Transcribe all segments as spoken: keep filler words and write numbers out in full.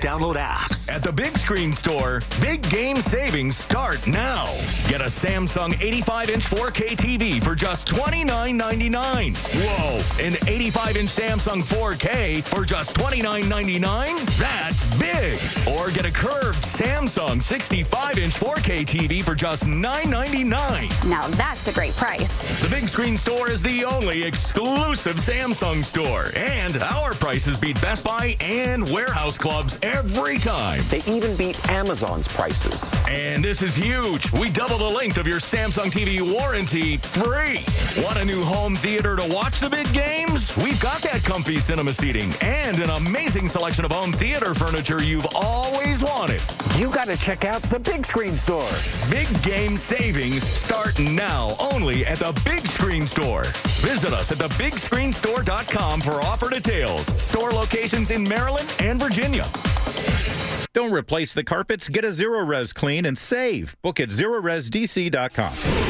download apps. At the Big Screen Store, big game savings start now. Get a Samsung eighty-five inch four K T V for just twenty-nine ninety-nine. Whoa, an eighty-five inch Samsung four K for just twenty-nine ninety-nine? That's big. Or get a curved Samsung sixty-five inch four K T V for just nine ninety-nine. Now that's a great price. The Big Screen Store is the only exclusive Samsung store, and our prices beat Best Buy and warehouse clubs every time. They even beat Amazon's prices. And this is huge. We double the length of your Samsung T V warranty free. Want a new home theater to watch the big games? We've got that comfy cinema seating and an amazing selection of home theater furniture you've always wanted. You got to check out the Big Screen Store. Big game savings start now only at the Big Screen Store. Visit us at the big screen store dot com for offer details. Store locations in Maryland and Virginia. Don't replace the carpets. Get a Zero-Res clean and save. Book at zero res d c dot com.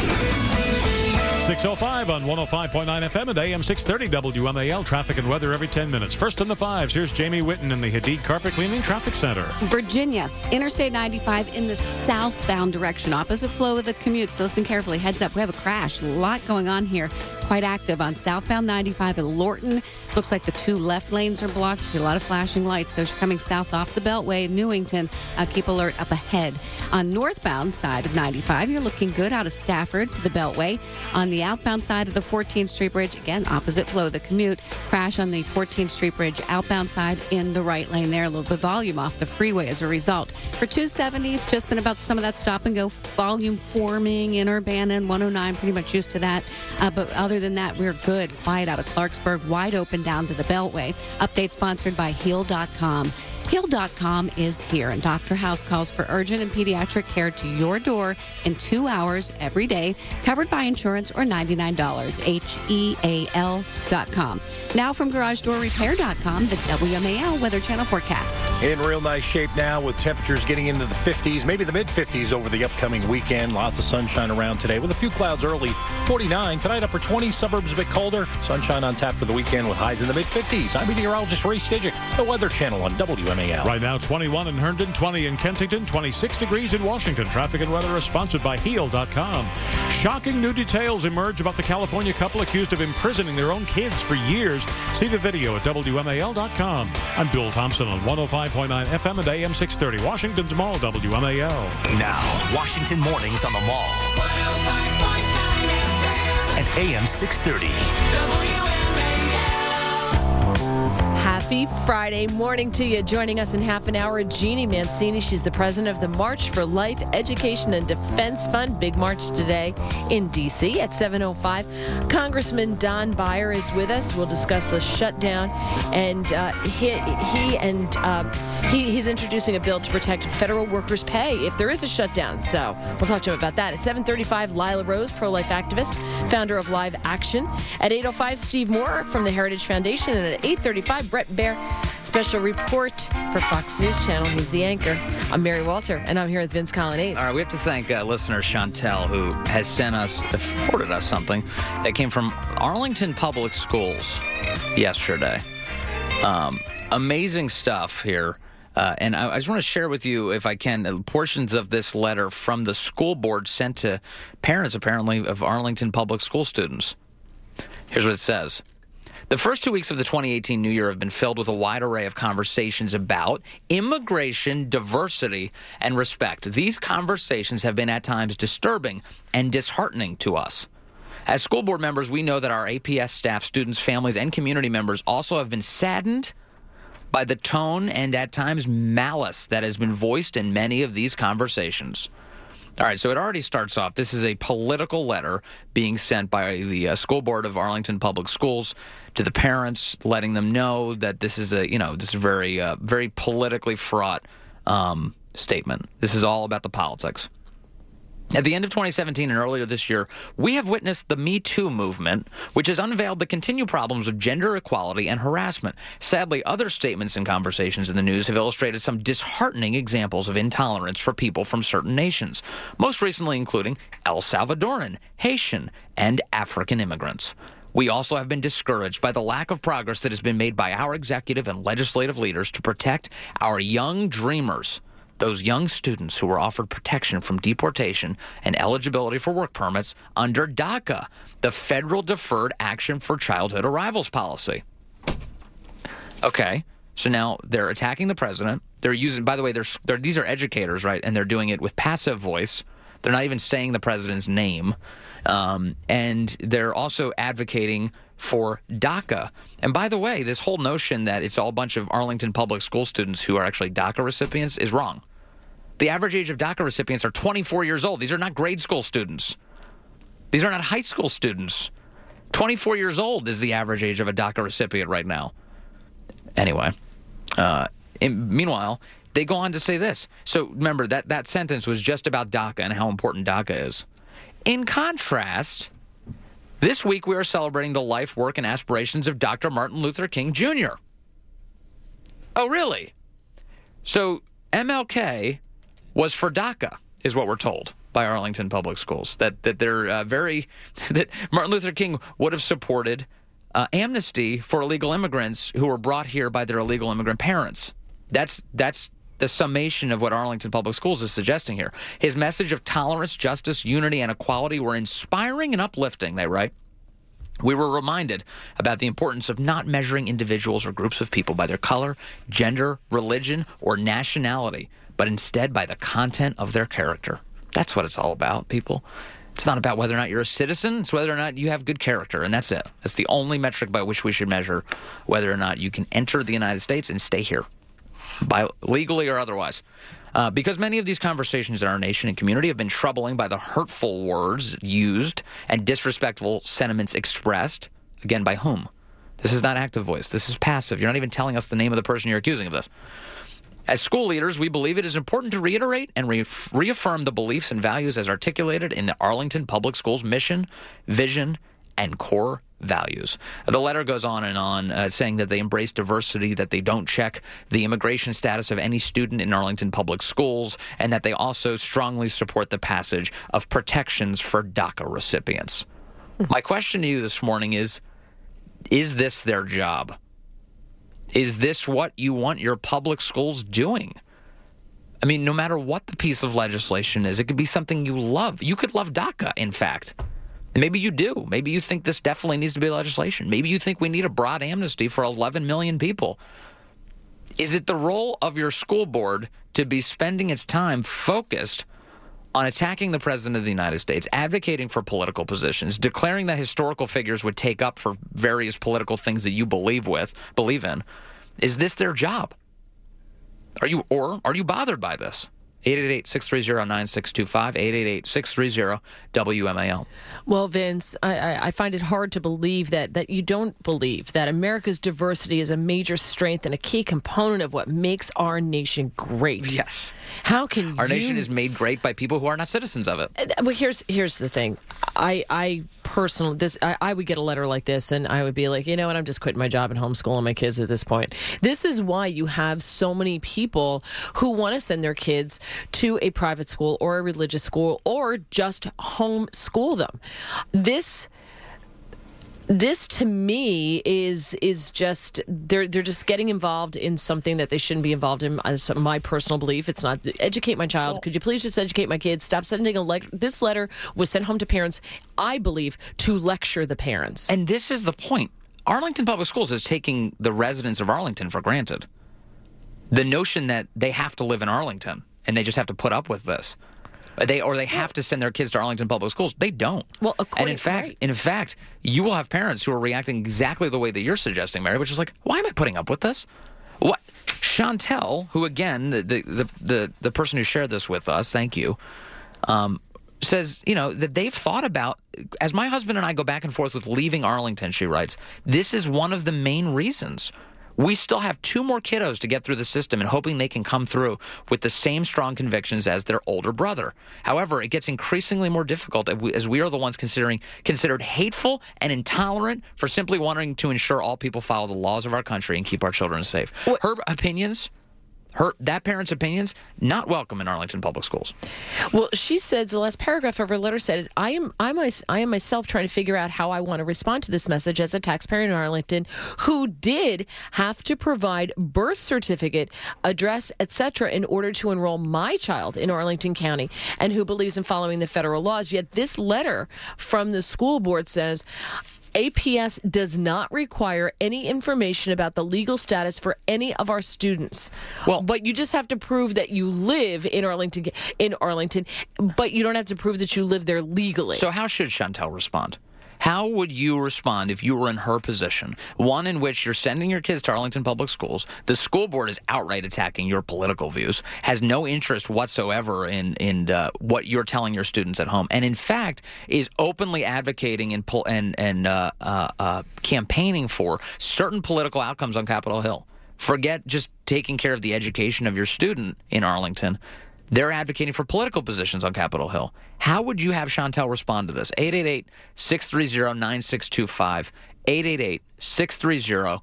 six oh five on one oh five point nine F M and A M six thirty W M A L. Traffic and weather every ten minutes. First in the fives, here's Jamie Whitten in the Hadid Carpet Cleaning Traffic Center. Virginia, Interstate ninety-five in the southbound direction, opposite flow of the commute. So listen carefully. Heads up, we have a crash. A lot going on here. Quite active on southbound ninety-five at Lorton. Looks like the two left lanes are blocked. See a lot of flashing lights. So as you're coming south off the Beltway, Newington, uh, keep alert up ahead. On northbound side of ninety-five, you're looking good out of Stafford to the Beltway. On the outbound side of the fourteenth Street Bridge, again, opposite flow of the commute. Crash on the fourteenth Street Bridge, outbound side in the right lane there. A little bit of volume off the freeway as a result. For two seventy, it's just been about some of that stop and go volume forming in Urbana and one oh nine, pretty much used to that. Uh, but other than that, we're good. Quiet out of Clarksburg, wide open down to the Beltway. Update sponsored by heal dot com. heal dot com is here, and Doctor House calls for urgent and pediatric care to your door in two hours every day, covered by insurance or ninety-nine dollars. H E A L dot com. Now from garage door repair dot com, the W M A L Weather Channel forecast. In real nice shape now with temperatures getting into the fifties, maybe the mid-fifties over the upcoming weekend. Lots of sunshine around today with a few clouds early. forty-nine. Tonight, upper twenties, suburbs a bit colder. Sunshine on tap for the weekend with highs in the mid-fifties. I'm meteorologist Ray Stidgick, the Weather Channel on W M A L. Right now, twenty-one in Herndon, twenty in Kensington, twenty-six degrees in Washington. Traffic and weather is sponsored by heal dot com. Shocking new details emerge about the California couple accused of imprisoning their own kids for years. See the video at W M A L dot com. I'm Bill Thompson on one oh five point nine F M and A M six thirty. Washington's Mall, W M A L. Now, Washington Mornings on the Mall. one oh five point nine F M. And A M six thirty. W M A L. Happy Friday morning to you. Joining us in half an hour, Jeannie Mancini. She's the president of the March for Life Education and Defense Fund. Big march today in D C at seven oh five. Congressman Don Beyer is with us. We'll discuss the shutdown. And uh, he, he and uh, he, he's introducing a bill to protect federal workers' pay if there is a shutdown. So we'll talk to him about that. At seven thirty-five, Lila Rose, pro-life activist, founder of Live Action. At eight oh five, Steve Moore from the Heritage Foundation. And at eight thirty-five, Brett Baer, special report for Fox News Channel. He's the anchor. I'm Mary Walter, and I'm here with Vince Colonnese. All right, we have to thank uh, listener Chantel, who has sent us, forwarded us something that came from Arlington Public Schools yesterday. Um, amazing stuff here. Uh, and I, I just want to share with you, if I can, uh, portions of this letter from the school board sent to parents, apparently, of Arlington Public School students. Here's what it says. The first two weeks of the twenty eighteen New Year have been filled with a wide array of conversations about immigration, diversity, and respect. These conversations have been at times disturbing and disheartening to us. As school board members, we know that our A P S staff, students, families, and community members also have been saddened by the tone and at times malice that has been voiced in many of these conversations. All right, so it already starts off. This is a political letter being sent by the uh, school board of Arlington Public Schools to the parents, letting them know that this is a, you know, this is a very, uh, very politically fraught um, statement. This is all about the politics. At the end of twenty seventeen and earlier this year, we have witnessed the Me Too movement, which has unveiled the continued problems of gender equality and harassment. Sadly, other statements and conversations in the news have illustrated some disheartening examples of intolerance for people from certain nations, most recently including El Salvadoran, Haitian, and African immigrants. We also have been discouraged by the lack of progress that has been made by our executive and legislative leaders to protect our young dreamers, those young students who were offered protection from deportation and eligibility for work permits under DACA, the Federal Deferred Action for Childhood Arrivals policy. Okay, so now they're attacking the president. They're using, by the way, they're, they're, these are educators, right? And they're doing it with passive voice. They're not even saying the president's name. Um, and they're also advocating for DACA. And by the way, this whole notion that it's all a bunch of Arlington public school students who are actually DACA recipients is wrong. The average age of DACA recipients are twenty-four years old. These are not grade school students. These are not high school students. twenty-four years old is the average age of a DACA recipient right now. Anyway, uh, in, meanwhile, they go on to say this. So remember, that, that sentence was just about DACA and how important DACA is. In contrast, this week we are celebrating the life, work, and aspirations of Doctor Martin Luther King Junior Oh, really? So M L K was for DACA, is what we're told by Arlington Public Schools. That that they're uh, very that Martin Luther King would have supported uh, amnesty for illegal immigrants who were brought here by their illegal immigrant parents. That's that's the summation of what Arlington Public Schools is suggesting here. His message of tolerance, justice, unity, and equality were inspiring and uplifting, they write. We were reminded about the importance of not measuring individuals or groups of people by their color, gender, religion, or nationality, but instead by the content of their character. That's what it's all about, people. It's not about whether or not you're a citizen. It's whether or not you have good character, and that's it. That's the only metric by which we should measure whether or not you can enter the United States and stay here, by legally or otherwise. Uh, because many of these conversations in our nation and community have been troubling by the hurtful words used and disrespectful sentiments expressed. Again, by whom? This is not active voice. This is passive. You're not even telling us the name of the person you're accusing of this. As school leaders, we believe it is important to reiterate and re- reaffirm the beliefs and values as articulated in the Arlington Public Schools mission, vision, and core values. The letter goes on and on, uh, saying that they embrace diversity, that they don't check the immigration status of any student in Arlington Public Schools, and that they also strongly support the passage of protections for DACA recipients. My question to you this morning is, is this their job? Is this what you want your public schools doing? I mean, no matter what the piece of legislation is, it could be something you love. You could love DACA, in fact. Maybe you do. Maybe you think this definitely needs to be legislation. Maybe you think we need a broad amnesty for eleven million people. Is it the role of your school board to be spending its time focused on attacking the President of the United States, advocating for political positions, declaring that historical figures would take up for various political things that you believe with, believe in? Is this their job? Are you, or are you bothered by this? eight eight eight, six three zero, nine six two five, eight eight eight, six three zero, W M A L. Well, Vince, I, I find it hard to believe that, that you don't believe that America's diversity is a major strength and a key component of what makes our nation great. Yes. How can Our you... nation is made great by people who are not citizens of it. Well, here's here's the thing. I I personally this I, I would get a letter like this and I would be like, you know what, I'm just quitting my job and homeschooling my kids at this point. This is why you have so many people who want to send their kids to a private school or a religious school or just homeschool them. This This to me is is just they're they're just getting involved in something that they shouldn't be involved in. As my personal belief, it's not educate my child. Could you please just educate my kids? Stop sending a letter. This letter was sent home to parents, I believe, to lecture the parents. And this is the point. Arlington Public Schools is taking the residents of Arlington for granted. The notion that they have to live in Arlington and they just have to put up with this. They or they have to send their kids to Arlington Public Schools. They don't. Well, and in fact, right. in fact, you will have parents who are reacting exactly the way that you're suggesting, Mary, which is like, why am I putting up with this? What? Chantel, who again, the the the the person who shared this with us, thank you, um, says, you know, that they've thought about, as my husband and I go back and forth with leaving Arlington, she writes, this is one of the main reasons. We still have two more kiddos to get through the system and hoping they can come through with the same strong convictions as their older brother. However, it gets increasingly more difficult as we are the ones considering considered hateful and intolerant for simply wanting to ensure all people follow the laws of our country and keep our children safe. What? Her opinions Her that parent's opinions not welcome in Arlington Public Schools. Well, she said the last paragraph of her letter said, "I am I my, I am myself trying to figure out how I want to respond to this message as a taxpayer in Arlington who did have to provide birth certificate, address, et cetera in order to enroll my child in Arlington County, and who believes in following the federal laws. Yet this letter from the school board says." A P S does not require any information about the legal status for any of our students. Well, but you just have to prove that you live in Arlington, in Arlington, but you don't have to prove that you live there legally. So how should Chantel respond? How would you respond if you were in her position? One in which you're sending your kids to Arlington Public Schools. The school board is outright attacking your political views, has no interest whatsoever in in uh, what you're telling your students at home, and in fact is openly advocating and pull, and and uh, uh, uh, campaigning for certain political outcomes on Capitol Hill. Forget just taking care of the education of your student in Arlington. They're advocating for political positions on Capitol Hill. How would you have Chantel respond to this? eight eight eight, six three zero, nine six two five, eight eight eight, six three zero,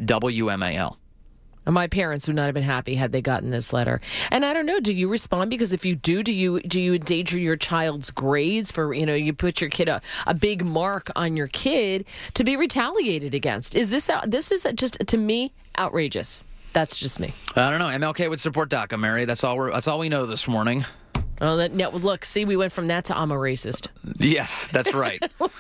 W M A L. My parents would not have been happy had they gotten this letter. And I don't know, do you respond? Because if you do, do you do you endanger your child's grades for, you know, you put your kid a, a big mark on your kid to be retaliated against? Is this, this is just, to me, outrageous. That's just me. I don't know. M L K would support DACA, Mary. That's all we're, that's all we know this morning. Oh, that, no, look, see, we went from that to I'm a racist. Yes, that's right.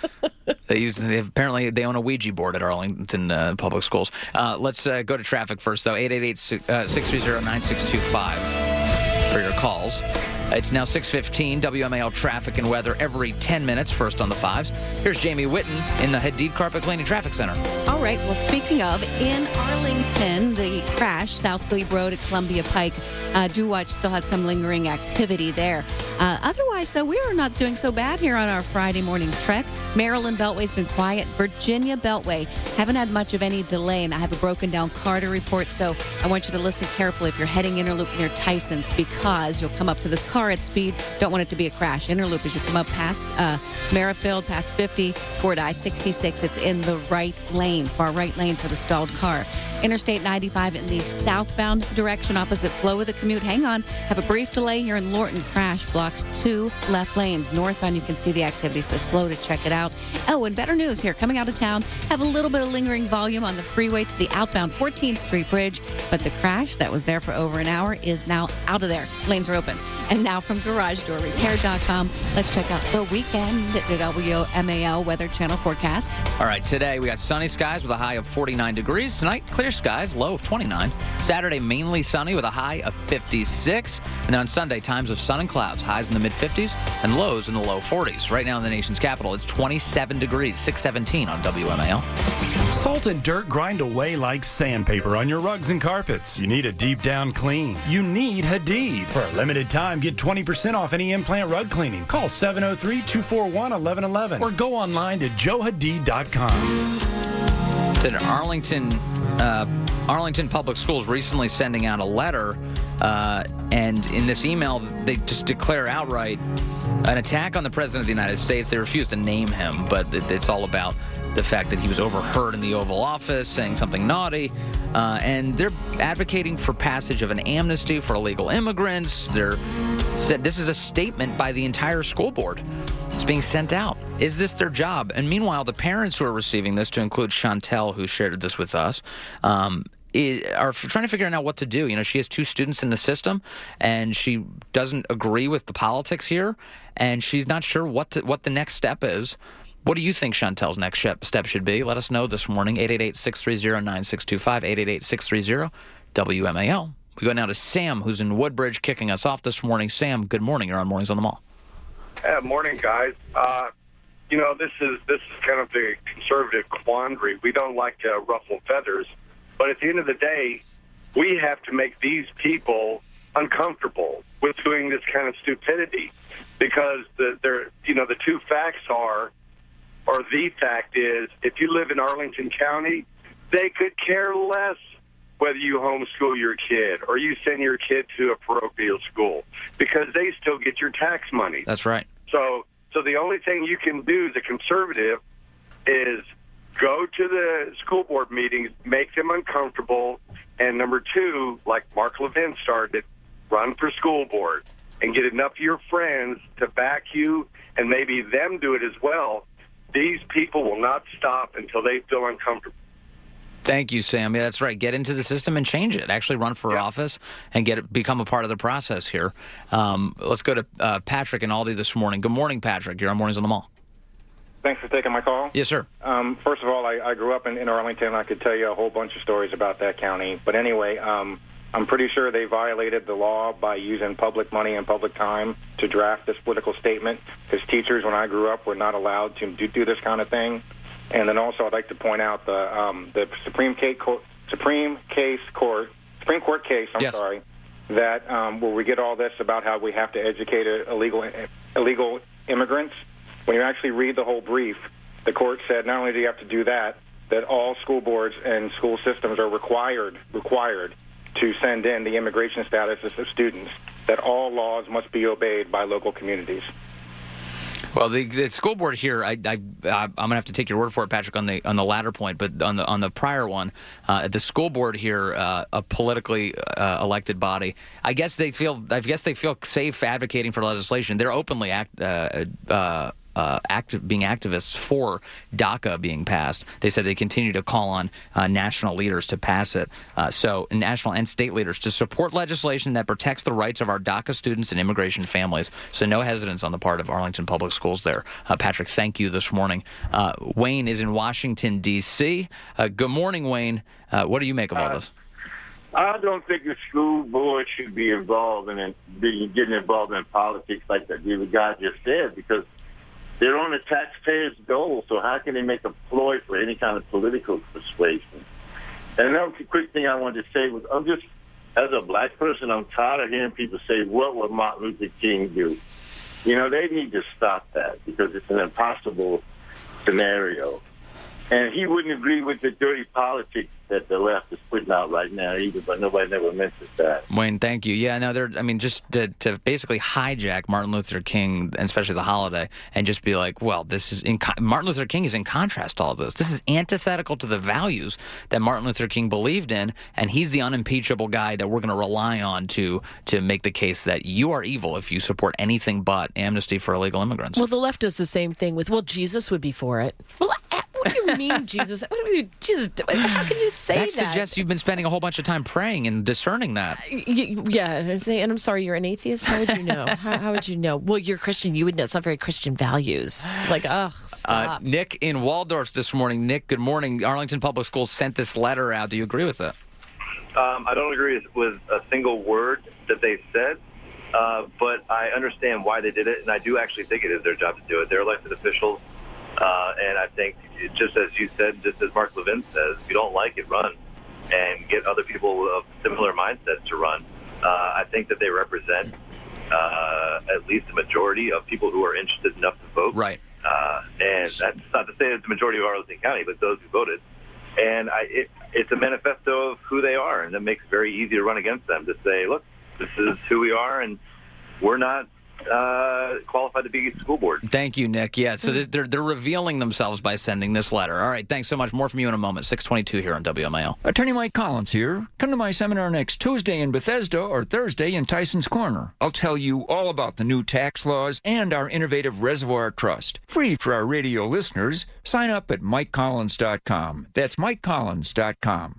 They use they have, apparently they own a Ouija board at Arlington uh, Public Schools. Uh, let's uh, go to traffic first, though. eight eight eight, six three zero, nine six two five for your calls. It's now six fifteen, W M A L traffic and weather every ten minutes, first on the fives. Here's Jamie Witten in the Hadid Carpet Cleaning Traffic Center. All right, well, speaking of, in Arlington, the crash, South Glebe Road at Columbia Pike, uh, do watch still had some lingering activity there. Uh, otherwise, though, we are not doing so bad here on our Friday morning trek. Maryland Beltway's been quiet. Virginia Beltway, haven't had much of any delay, and I have a broken down car to report, so I want you to listen carefully if you're heading Interloop near Tyson's, because you'll come up to this car at speed. Don't want it to be a crash. Interloop, as you come up past uh, Merrifield, past fifty, toward I sixty-six, it's in the right lane, far right lane for the stalled car. Interstate ninety-five in the southbound direction, opposite flow of the commute. Hang on. Have a brief delay here in Lorton. Crash blocks two left lanes. Northbound, you can see the activity, so slow to check it out. Oh, and better news here. Coming out of town, have a little bit of lingering volume on the freeway to the outbound fourteenth Street Bridge, but the crash that was there for over an hour is now out of there. Lanes are open. And now from garage door repair dot com, let's check out the weekend W M A L Weather Channel forecast. All right, today we got sunny skies with a high of forty-nine degrees. Tonight, clear skies, low of twenty-nine. Saturday, mainly sunny with a high of fifty-six. And then on Sunday, times of sun and clouds, highs in the mid-fifties and lows in the low forties. Right now in the nation's capital, it's twenty-seven degrees, six seventeen on W M A L. Salt and dirt grind away like sandpaper on your rugs and carpets. You need a deep down clean. You need Hadid. For a limited time, get twenty percent off any implant rug cleaning. Call seven oh three, two four one, one one one one or go online to joe hadid dot com. It's in Arlington, uh, Arlington Public Schools recently sending out a letter, uh, and in this email, they just declare outright an attack on the President of the United States. They refuse to name him, but it, it's all about the fact that he was overheard in the Oval Office saying something naughty, uh, and they're advocating for passage of an amnesty for illegal immigrants. They're said this is a statement by the entire school board. It's being sent out. Is this their job? And meanwhile, the parents who are receiving this, to include Chantel, who shared this with us, um, is, are trying to figure out what to do. You know, she has two students in the system, and she doesn't agree with the politics here, and she's not sure what to, what the next step is. What do you think Chantel's next step should be? Let us know this morning, eight eight eight, six three zero, nine six two five, eight eight eight, six three zero, W M A L. We go now to Sam, who's in Woodbridge, kicking us off this morning. Sam, good morning. You're on Mornings on the Mall. Uh, morning, guys. Uh, you know, this is this is kind of the conservative quandary. We don't like to ruffle feathers, but at the end of the day, we have to make these people uncomfortable with doing this kind of stupidity, because the they're, you know, the two facts are, or the fact is, if you live in Arlington County, they could care less whether you homeschool your kid or you send your kid to a parochial school, because they still get your tax money. That's right. So so the only thing you can do as a conservative is go to the school board meetings, make them uncomfortable, and number two, like Mark Levin started, run for school board and get enough of your friends to back you and maybe them do it as well. These people will not stop until they feel uncomfortable. Thank you, Sam. Yeah, that's right. Get into the system and change it. Actually run for yeah. office and get it, become a part of the process here. Um, let's go to uh, Patrick in Aldi this morning. Good morning, Patrick. You're on Mornings on the Mall. Thanks for taking my call. Yes, sir. Um, first of all, I, I grew up in, in Arlington. I could tell you a whole bunch of stories about that county. But anyway, um, I'm pretty sure they violated the law by using public money and public time to draft this political statement, because teachers, when I grew up, were not allowed to do, do this kind of thing. And then also, I'd like to point out the um, the Supreme Case Court, Supreme Case Court, Supreme Court case. I'm yes. sorry, that um, where we get all this about how we have to educate illegal illegal immigrants. When you actually read the whole brief, the court said not only do you have to do that, that all school boards and school systems are required required to send in the immigration statuses of students. That all laws must be obeyed by local communities. Well, the, the school board here, I, I, I'm going to have to take your word for it, Patrick, on the on the latter point. But on the on the prior one, uh, the school board here, uh, a politically uh, elected body, I guess they feel I guess they feel safe advocating for legislation. They're openly act. Uh, uh, Uh, active, being activists for DACA being passed. They said they continue to call on uh, national leaders to pass it. Uh, so national and state leaders to support legislation that protects the rights of our DACA students and immigration families. So no hesitance on the part of Arlington Public Schools there. Uh, Patrick, thank you this morning. Uh, Wayne is in Washington, D C Uh, good morning, Wayne. Uh, what do you make of all uh, this? I don't think the school board should be involved in be getting involved in politics like that the guy just said, because they're on the taxpayers' dole, so how can they make a ploy for any kind of political persuasion? And another quick thing I wanted to say was, I'm just, as a black person, I'm tired of hearing people say, what would Martin Luther King do? You know, they need to stop that, because it's an impossible scenario. And he wouldn't agree with the dirty politics that the left is putting out right now either, but nobody never mentions that. Wayne, thank you. Yeah, no, they're, I mean, just to, to basically hijack Martin Luther King, and especially the holiday, and just be like, well, this is, in con- Martin Luther King is in contrast to all this. This is antithetical to the values that Martin Luther King believed in, and he's the unimpeachable guy that we're going to rely on to to make the case that you are evil if you support anything but amnesty for illegal immigrants. Well, the left does the same thing with, well, Jesus would be for it. Well, what do you mean, Jesus? What do you, Jesus? How can you say that? That suggests you've been spending a whole bunch of time praying and discerning that. Yeah, and I'm sorry, you're an atheist? How would you know? how, how would you know? Well, you're Christian. You would know. It's not very Christian values. Like, oh, stop. Uh, Nick in Waldorf this morning. Nick, good morning. Arlington Public Schools sent this letter out. Do you agree with it? Um, I don't agree with a single word that they said, uh, but I understand why they did it, and I do actually think it is their job to do it. They're elected officials. Uh, and I think, just as you said, just as Mark Levin says, if you don't like it, run and get other people of similar mindsets to run. Uh, I think that they represent uh, at least the majority of people who are interested enough to vote. Right. Uh, and that's not to say it's the majority of Arlington County, but those who voted. And I, it, it's a manifesto of who they are, and it makes it very easy to run against them, to say, look, this is who we are, and we're not Uh, qualified to be school board. Thank you, Nick. Yeah, so they're they're revealing themselves by sending this letter. All right, thanks so much. More from you in a moment. six twenty-two here on W M I L. Attorney Mike Collins here. Come to my seminar next Tuesday in Bethesda or Thursday in Tyson's Corner. I'll tell you all about the new tax laws and our innovative reservoir trust. Free for our radio listeners. Sign up at mike collins dot com. That's mike collins dot com.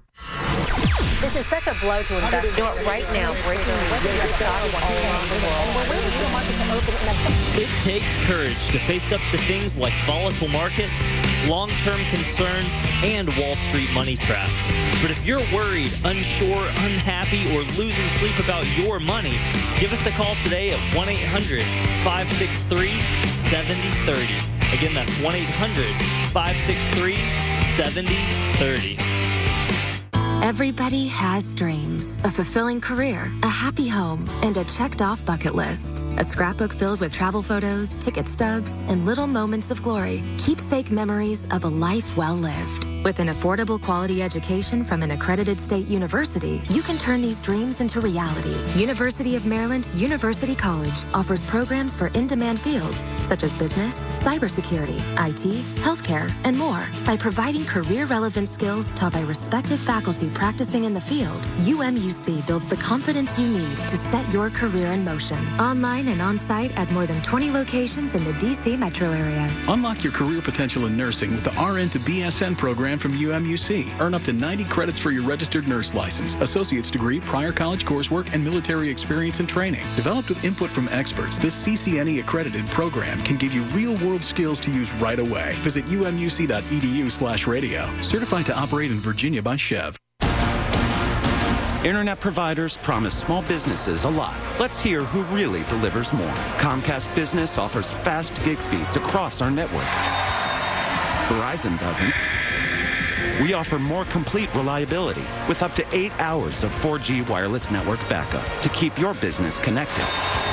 This is such a blow to investors. Do it right now. Breaking news. Stocks all around the world. And we're waiting for the market to open. It takes courage to face up to things like volatile markets, long-term concerns, and Wall Street money traps. But if you're worried, unsure, unhappy, or losing sleep about your money, give us a call today at one eight hundred five six three seven zero three zero. Again, that's one eight hundred five six three seven zero three zero. Everybody has dreams, a fulfilling career, a happy home, and a checked-off bucket list. A scrapbook filled with travel photos, ticket stubs, and little moments of glory. Keepsake memories of a life well lived. With an affordable quality education from an accredited state university, you can turn these dreams into reality. University of Maryland University College offers programs for in-demand fields such as business, cybersecurity, I T, healthcare, and more. By providing career-relevant skills taught by respected faculty practicing in the field, U M U C builds the confidence you need to set your career in motion. Online and on-site at more than twenty locations in the D C metro area. Unlock your career potential in nursing with the R N to B S N program from U M U C. Earn up to ninety credits for your registered nurse license, associate's degree, prior college coursework, and military experience and training. Developed with input from experts, this C C N E accredited program can give you real-world skills to use right away. Visit U M U C dot E D U slash radio. Certified to operate in Virginia by Chev. Internet providers promise small businesses a lot. Let's hear who really delivers more. Comcast Business offers fast gig speeds across our network. Verizon doesn't. We offer more complete reliability with up to eight hours of four G wireless network backup to keep your business connected.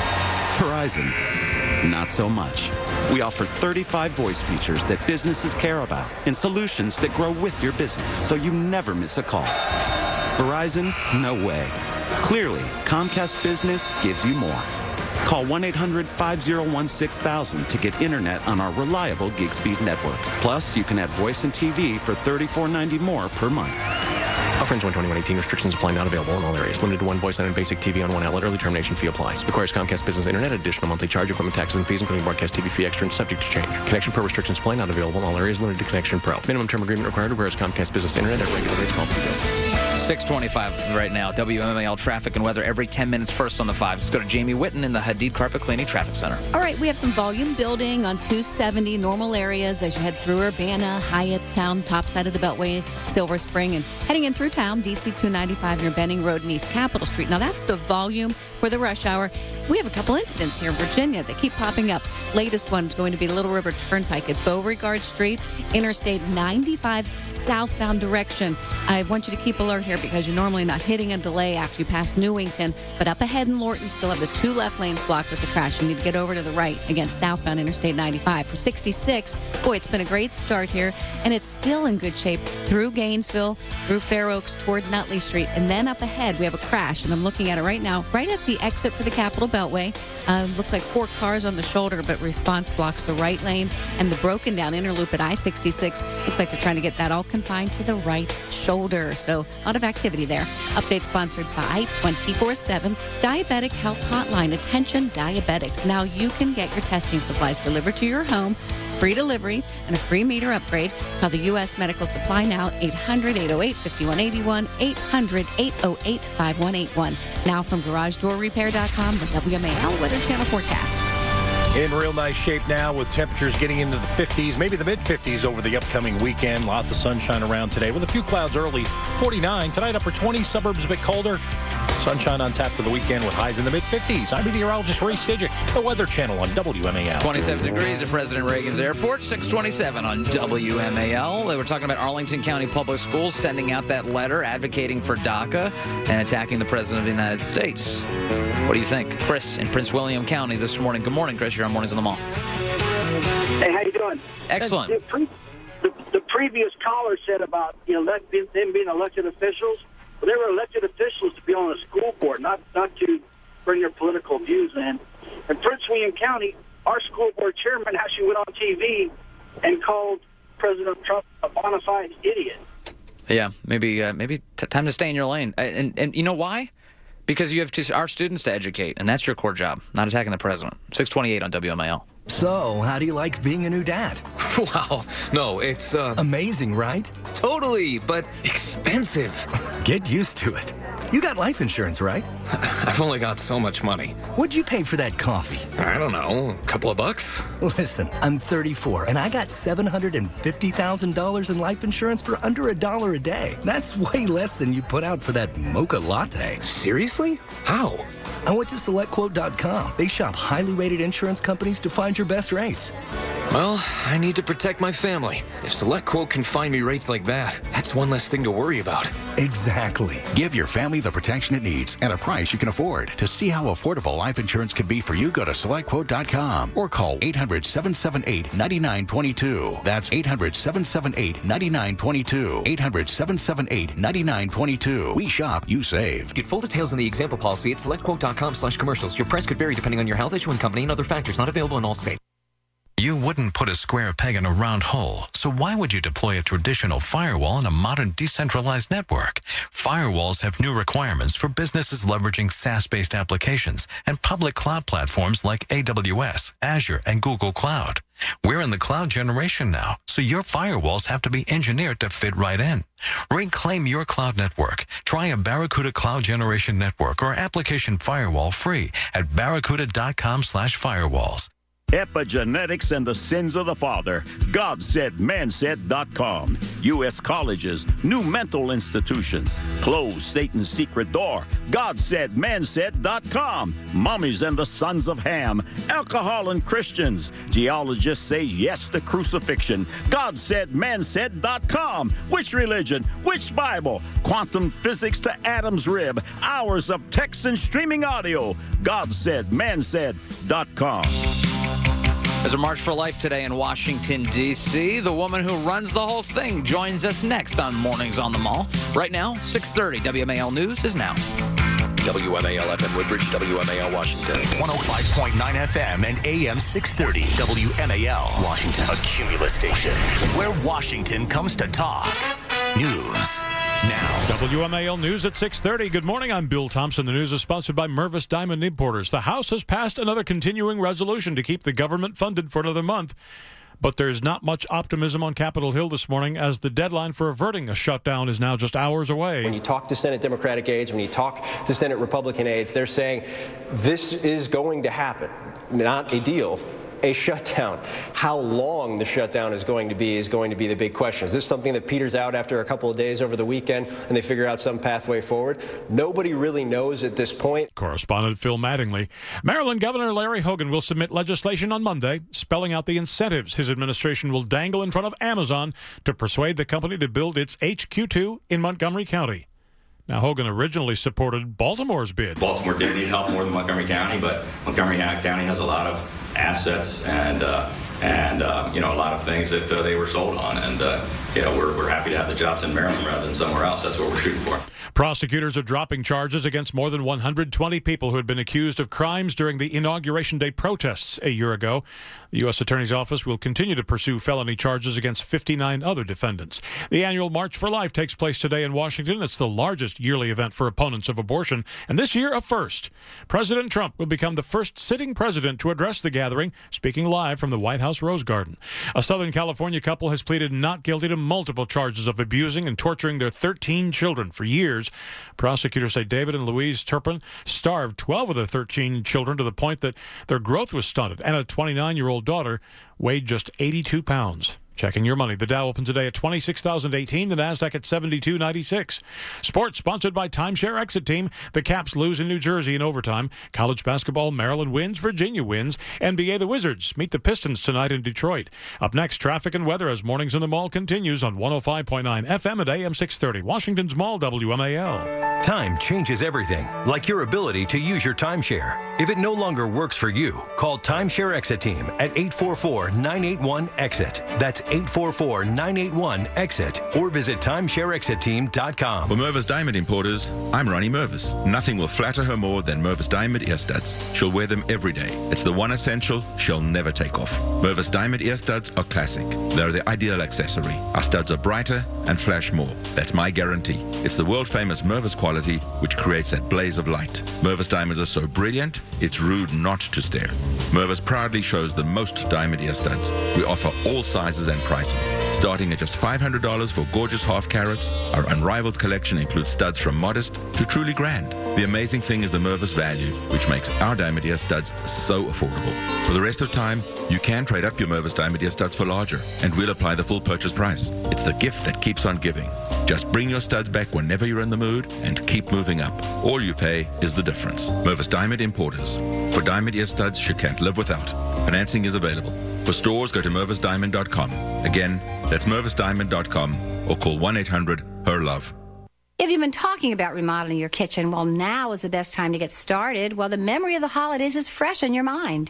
Verizon, not so much. We offer thirty-five voice features that businesses care about and solutions that grow with your business so you never miss a call. Verizon, no way. Clearly, Comcast Business gives you more. Call one eight hundred five oh one six thousand to get internet on our reliable gig speed network. Plus, you can add voice and T V for thirty-four ninety more per month. Offer ends one twenty-one eighteen. Restrictions apply. Not available in all areas. Limited to one voice line and basic T V on one outlet. Early termination fee applies. Requires Comcast Business Internet. Additional monthly charge, equipment taxes and fees, including broadcast T V fee extra and subject to change. Connection Pro restrictions apply. Not available in all areas. Limited to Connection Pro. Minimum term agreement required. Requires Comcast Business Internet at regular rates. Call for details. six twenty-five right now. W M A L traffic and weather every ten minutes first on the five. Let's go to Jamie Whitten in the Hadid Carpet Cleaning Traffic Center. All right, we have some volume building on two seventy, normal areas as you head through Urbana, Hyattstown, top side of the Beltway, Silver Spring, and heading in through town, D C two ninety-five near Benning Road and East Capitol Street. Now, that's the volume for the rush hour. We have a couple incidents here in Virginia that keep popping up. Latest one's going to be Little River Turnpike at Beauregard Street, Interstate ninety-five, southbound direction. I want you to keep alert here because you're normally not hitting a delay after you pass Newington, but up ahead in Lorton, still have the two left lanes blocked with the crash. You need to get over to the right. Again, southbound Interstate ninety-five. For sixty-six, boy, it's been a great start here, and it's still in good shape through Gainesville, through Fair Oaks, toward Nutley Street, and then up ahead, we have a crash, and I'm looking at it right now, right at the exit for the Capitol Beltway. Uh, looks like four cars on the shoulder, but response blocks the right lane, and the broken down interloop at I sixty-six. Looks like they're trying to get that all confined to the right shoulder. So a lot of activity there. Update sponsored by twenty-four seven Diabetic Health Hotline. Attention diabetics. Now you can get your testing supplies delivered to your home, free delivery, and a free meter upgrade. Call the U S Medical Supply now, eight hundred, eight oh eight, five one eight one, eight hundred, eight oh eight, five one eight one. Now from garage door repair dot com, the W M A L Weather Channel forecast. In real nice shape now with temperatures getting into the fifties, maybe the mid-fifties over the upcoming weekend. Lots of sunshine around today with a few clouds early. forty-nine. Tonight, upper twenties, suburbs a bit colder. Sunshine on tap for the weekend with highs in the mid-fifties. I'm meteorologist Ray Stidgick, the Weather Channel on W M A L. twenty-seven degrees at President Reagan's Airport, six twenty-seven on W M A L. They were talking about Arlington County Public Schools sending out that letter advocating for DACA and attacking the President of the United States. What do you think? Chris in Prince William County this morning. Good morning, Chris. You're on Mornings on the Mall. Hey, how you doing? Excellent. The, pre- the, the previous caller said about you know elect- them being elected officials. Well, they were elected officials to be on a school board, not not to bring their political views in. In Prince William County, our school board chairman actually went on T V and called President Trump a bona fide idiot. Yeah, maybe uh, maybe t- time to stay in your lane. Uh, and and you know why? Because you have to, our students to educate, and that's your core job, not attacking the president. six twenty-eight on W M A L. So, how do you like being a new dad? Wow. No, it's, uh... amazing, right? Totally, but expensive. Get used to it. You got life insurance, right? I've only got so much money. What'd you pay for that coffee? I don't know, a couple of bucks? Listen, I'm thirty-four, and I got seven hundred fifty thousand dollars in life insurance for under a dollar a day. That's way less than you put out for that mocha latte. Seriously? How? I went to select quote dot com. They shop highly rated insurance companies to find your best rates. Well, I need to protect my family. If SelectQuote can find me rates like that, that's one less thing to worry about. Exactly. Give your family the protection it needs at a price you can afford. To see how affordable life insurance can be for you, go to select quote dot com or call eight hundred, seven seven eight, nine nine two two. That's eight hundred, seven seven eight, nine nine two two. eight hundred, seven seven eight, nine nine two two. We shop, you save. Get full details on the example policy at select quote dot com slash commercials. Your price could vary depending on your health, issuing company, and other factors. Not available in all states. You wouldn't put a square peg in a round hole, so why would you deploy a traditional firewall in a modern decentralized network? Firewalls have new requirements for businesses leveraging SaaS-based applications and public cloud platforms like A W S, Azure, and Google Cloud. We're in the cloud generation now, so your firewalls have to be engineered to fit right in. Reclaim your cloud network. Try a Barracuda Cloud Generation Network or application firewall free at barracuda dot com slash firewalls. Epigenetics and the Sins of the Father. God said, man said dot com. U S colleges, new mental institutions. Close Satan's secret door. God said, man said dot com. Mummies and the Sons of Ham. Alcohol and Christians. Geologists say yes to crucifixion. God said, man said dot com. Which religion? Which Bible? Quantum physics to Adam's rib. Hours of text and streaming audio. God said, man said dot com. There's a March for Life today in Washington, D C The woman who runs the whole thing joins us next on Mornings on the Mall. Right now, six thirty, W M A L News is now. W M A L F M Woodbridge, W M A L Washington. one oh five point nine F M and A M six thirty, W M A L Washington. A Cumulus station where Washington comes to talk. News now. W M A L News at six thirty. Good morning. I'm Bill Thompson. The news is sponsored by Mervis Diamond Importers. The House has passed another continuing resolution to keep the government funded for another month. But there's not much optimism on Capitol Hill this morning as the deadline for averting a shutdown is now just hours away. When you talk to Senate Democratic aides, when you talk to Senate Republican aides, they're saying this is going to happen, not a deal. A shutdown. How long the shutdown is going to be is going to be the big question. Is this something that peters out after a couple of days over the weekend and they figure out some pathway forward? Nobody really knows at this point. Correspondent Phil Mattingly. Maryland Governor Larry Hogan will submit legislation on Monday spelling out the incentives his administration will dangle in front of Amazon to persuade the company to build its H Q two in Montgomery County. Now, Hogan originally supported Baltimore's bid. Baltimore did need help more than Montgomery County, but Montgomery County has a lot of assets and uh, and uh, you know a lot of things that uh, they were sold on, and uh, you know we're we're happy to have the jobs in Maryland rather than somewhere else. That's what we're shooting for. Prosecutors are dropping charges against more than one hundred twenty people who had been accused of crimes during the Inauguration Day protests a year ago. The U S Attorney's Office will continue to pursue felony charges against fifty-nine other defendants. The annual March for Life takes place today in Washington. It's the largest yearly event for opponents of abortion, and this year a first. President Trump will become the first sitting president to address the gathering, speaking live from the White House Rose Garden. A Southern California couple has pleaded not guilty to multiple charges of abusing and torturing their thirteen children for years. Prosecutors say David and Louise Turpin starved twelve of their thirteen children to the point that their growth was stunted, and a twenty-nine-year-old daughter weighed just eighty-two pounds. Checking your money. The Dow opens today at twenty-six thousand eighteen, the Nasdaq at seventy-two ninety-six. Sports sponsored by Timeshare Exit Team. The Caps lose in New Jersey in overtime. College basketball, Maryland wins, Virginia wins. N B A, the Wizards meet the Pistons tonight in Detroit. Up next, traffic and weather as Mornings in the Mall continues on one oh five point nine F M at A M six thirty. Washington's Mall, W M A L. Time changes everything, like your ability to use your timeshare. If it no longer works for you, call Timeshare Exit Team at eight four four, nine eight one, EXIT. That's eight four four, nine eight one, EXIT. Or visit timeshare exit team dot com. For Mervis Diamond Importers, I'm Ronnie Mervis. Nothing will flatter her more than Mervis Diamond ear studs. She'll wear them every day. It's the one essential she'll never take off. Mervis Diamond ear studs are classic. They're the ideal accessory. Our studs are brighter and flash more. That's my guarantee. It's the world-famous Mervis quality which creates that blaze of light. Mervis diamonds are so brilliant, it's rude not to stare. Mervis proudly shows the most diamond ear studs. We offer all sizes and prices, starting at just five hundred dollars for gorgeous half carats. Our unrivaled collection includes studs from modest to truly grand. The amazing thing is the Mervis value, which makes our diamond ear studs so affordable. For the rest of time, you can trade up your Mervis diamond ear studs for larger, and we'll apply the full purchase price. It's the gift that keeps on giving. Just bring your studs back whenever you're in the mood and keep moving up. All you pay is the difference. Mervis Diamond Importers. For diamond ear studs you can't live without. Financing is available. For stores, go to mervis diamond dot com. Again, that's mervis diamond dot com or call one eight hundred H E R love. If you've been talking about remodeling your kitchen, well, now is the best time to get started while the memory of the holidays is fresh in your mind.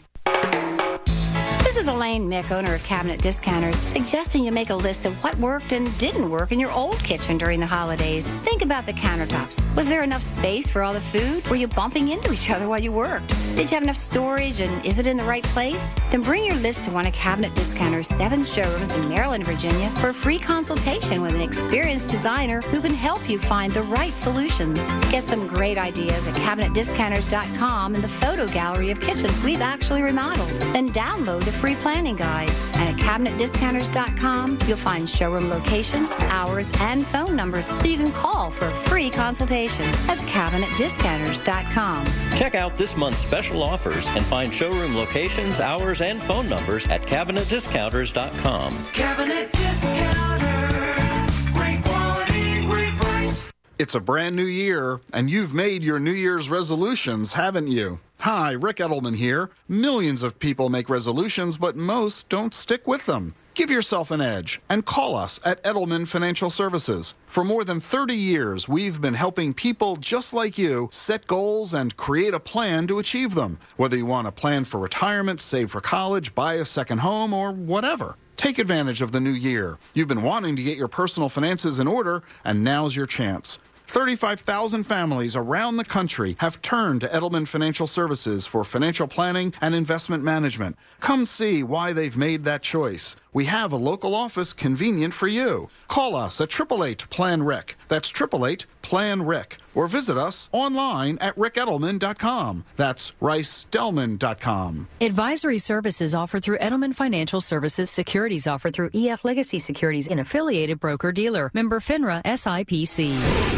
This is Elaine Mick, owner of Cabinet Discounters, suggesting you make a list of what worked and didn't work in your old kitchen during the holidays. Think about the countertops. Was there enough space for all the food? Were you bumping into each other while you worked? Did you have enough storage, and is it in the right place? Then bring your list to one of Cabinet Discounters' seven showrooms in Maryland, Virginia for a free consultation with an experienced designer who can help you find the right solutions. Get some great ideas at cabinet discounters dot com and the photo gallery of kitchens we've actually remodeled. Then download the free planning guide. And at cabinet discounters dot com, you'll find showroom locations, hours, and phone numbers so you can call for a free consultation. That's cabinet discounters dot com. Check out this month's special offers and find showroom locations, hours, and phone numbers at cabinet discounters dot com. Cabinet Discounters. Great quality, great price. It's a brand new year, and you've made your New Year's resolutions, haven't you? Hi, Rick Edelman here. Millions of people make resolutions, but most don't stick with them. Give yourself an edge and call us at Edelman Financial Services. For more than thirty years, we've been helping people just like you set goals and create a plan to achieve them. Whether you want a plan for retirement, save for college, buy a second home, or whatever. Take advantage of the new year. You've been wanting to get your personal finances in order, and now's your chance. thirty-five thousand families around the country have turned to Edelman Financial Services for financial planning and investment management. Come see why they've made that choice. We have a local office convenient for you. Call us at eight eight eight, P L A N, R I C. That's eight eight eight, P L A N, R I C. Or visit us online at rick edelman dot com. That's rice delman dot com. Advisory services offered through Edelman Financial Services. Securities offered through E F Legacy Securities, an affiliated broker-dealer. Member FINRA S I P C.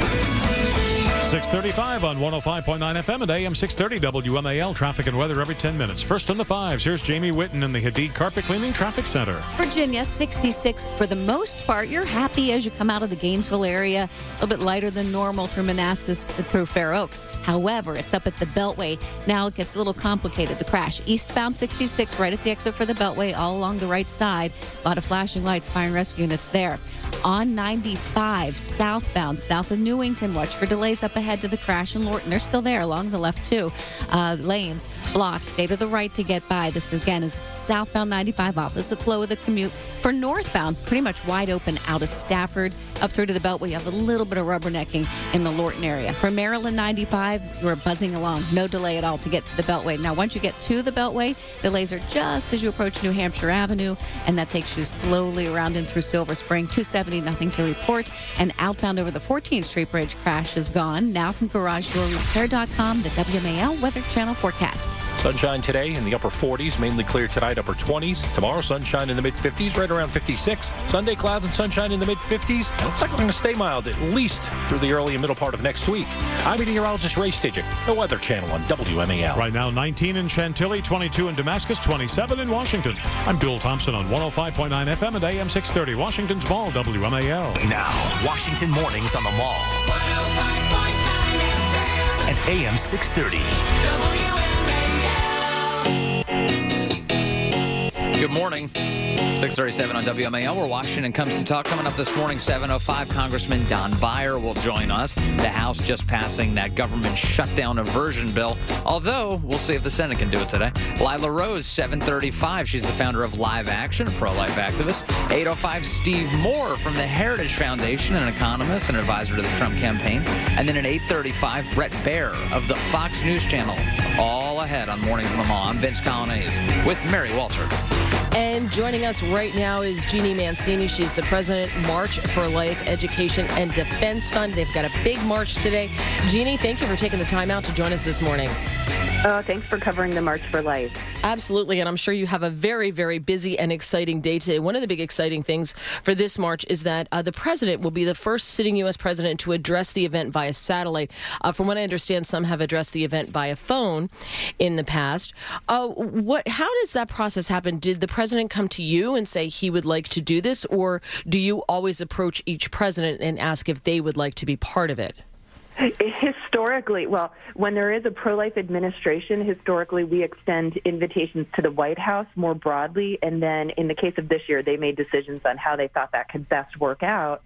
six thirty-five on one oh five point nine F M and A M six thirty W M A L. Traffic and weather every ten minutes. First on the fives, here's Jamie Whitten in the Hadid Carpet Cleaning Traffic Center. Virginia, sixty-six. For the most part, you're happy as you come out of the Gainesville area. A little bit lighter than normal through Manassas, through Fair Oaks. However, it's up at the Beltway. Now it gets a little complicated. The crash, eastbound sixty-six, right at the exit for the Beltway, all along the right side. A lot of flashing lights, fire and rescue units there. On ninety-five, southbound, south of Newington, watch for delays up ahead to the crash in Lorton. They're still there along the left, too. Uh, lanes blocked. Stay to the right to get by. This, again, is southbound ninety-five, opposite flow of the commute. For northbound, pretty much wide open out of Stafford up through to the Beltway. You have a little bit of rubbernecking in the Lorton area. For Maryland ninety-five, you're buzzing along. No delay at all to get to the Beltway. Now, once you get to the Beltway, delays are just as you approach New Hampshire Avenue, and that takes you slowly around in through Silver Spring. two seventy, nothing to report. And outbound over the fourteenth Street Bridge, crash is gone. Now from garage door repair dot com, the W M A L Weather Channel forecast. Sunshine today in the upper forties, mainly clear tonight, upper twenties. Tomorrow, sunshine in the mid-fifties, right around fifty-six. Sunday, clouds and sunshine in the mid-fifties. It looks like we're going to stay mild at least through the early and middle part of next week. I'm meteorologist Ray Stidgick, the Weather Channel on W M A L. Right now, nineteen in Chantilly, twenty-two in Damascus, twenty-seven in Washington. I'm Bill Thompson on one oh five point nine F M and A M six thirty, Washington's Mall, W M A L. Now, Washington Mornings on the Mall. And A M six thirty. Good morning. six thirty-seven on W M A L, where Washington comes to talk. Coming up this morning, seven oh five, Congressman Don Beyer will join us. The House just passing that government shutdown aversion bill, although we'll see if the Senate can do it today. Lila Rose, seven thirty-five. She's the founder of Live Action, a pro-life activist. eight oh five, Steve Moore from the Heritage Foundation, an economist and advisor to the Trump campaign. And then at eight thirty-five, Brett Baer of the Fox News Channel. All ahead on Mornings in the Mall. I'm Vince Colonnese with Mary Walter. And joining us right now is Jeannie Mancini. She's the president, March for Life Education and Defense Fund. They've got a big march today. Jeannie, thank you for taking the time out to join us this morning. Oh, thanks for covering the March for Life. Absolutely, and I'm sure you have a very, very busy and exciting day today. One of the big exciting things for this march is that uh, the president will be the first sitting U S president to address the event via satellite. Uh, from what I understand, some have addressed the event via phone in the past. Uh, what? How does that process happen? Did the president come to you and say he would like to do this, or do you always approach each president and ask if they would like to be part of it? Historically, well, when there is a pro-life administration, historically we extend invitations to the White House more broadly, and then in the case of this year, they made decisions on how they thought that could best work out.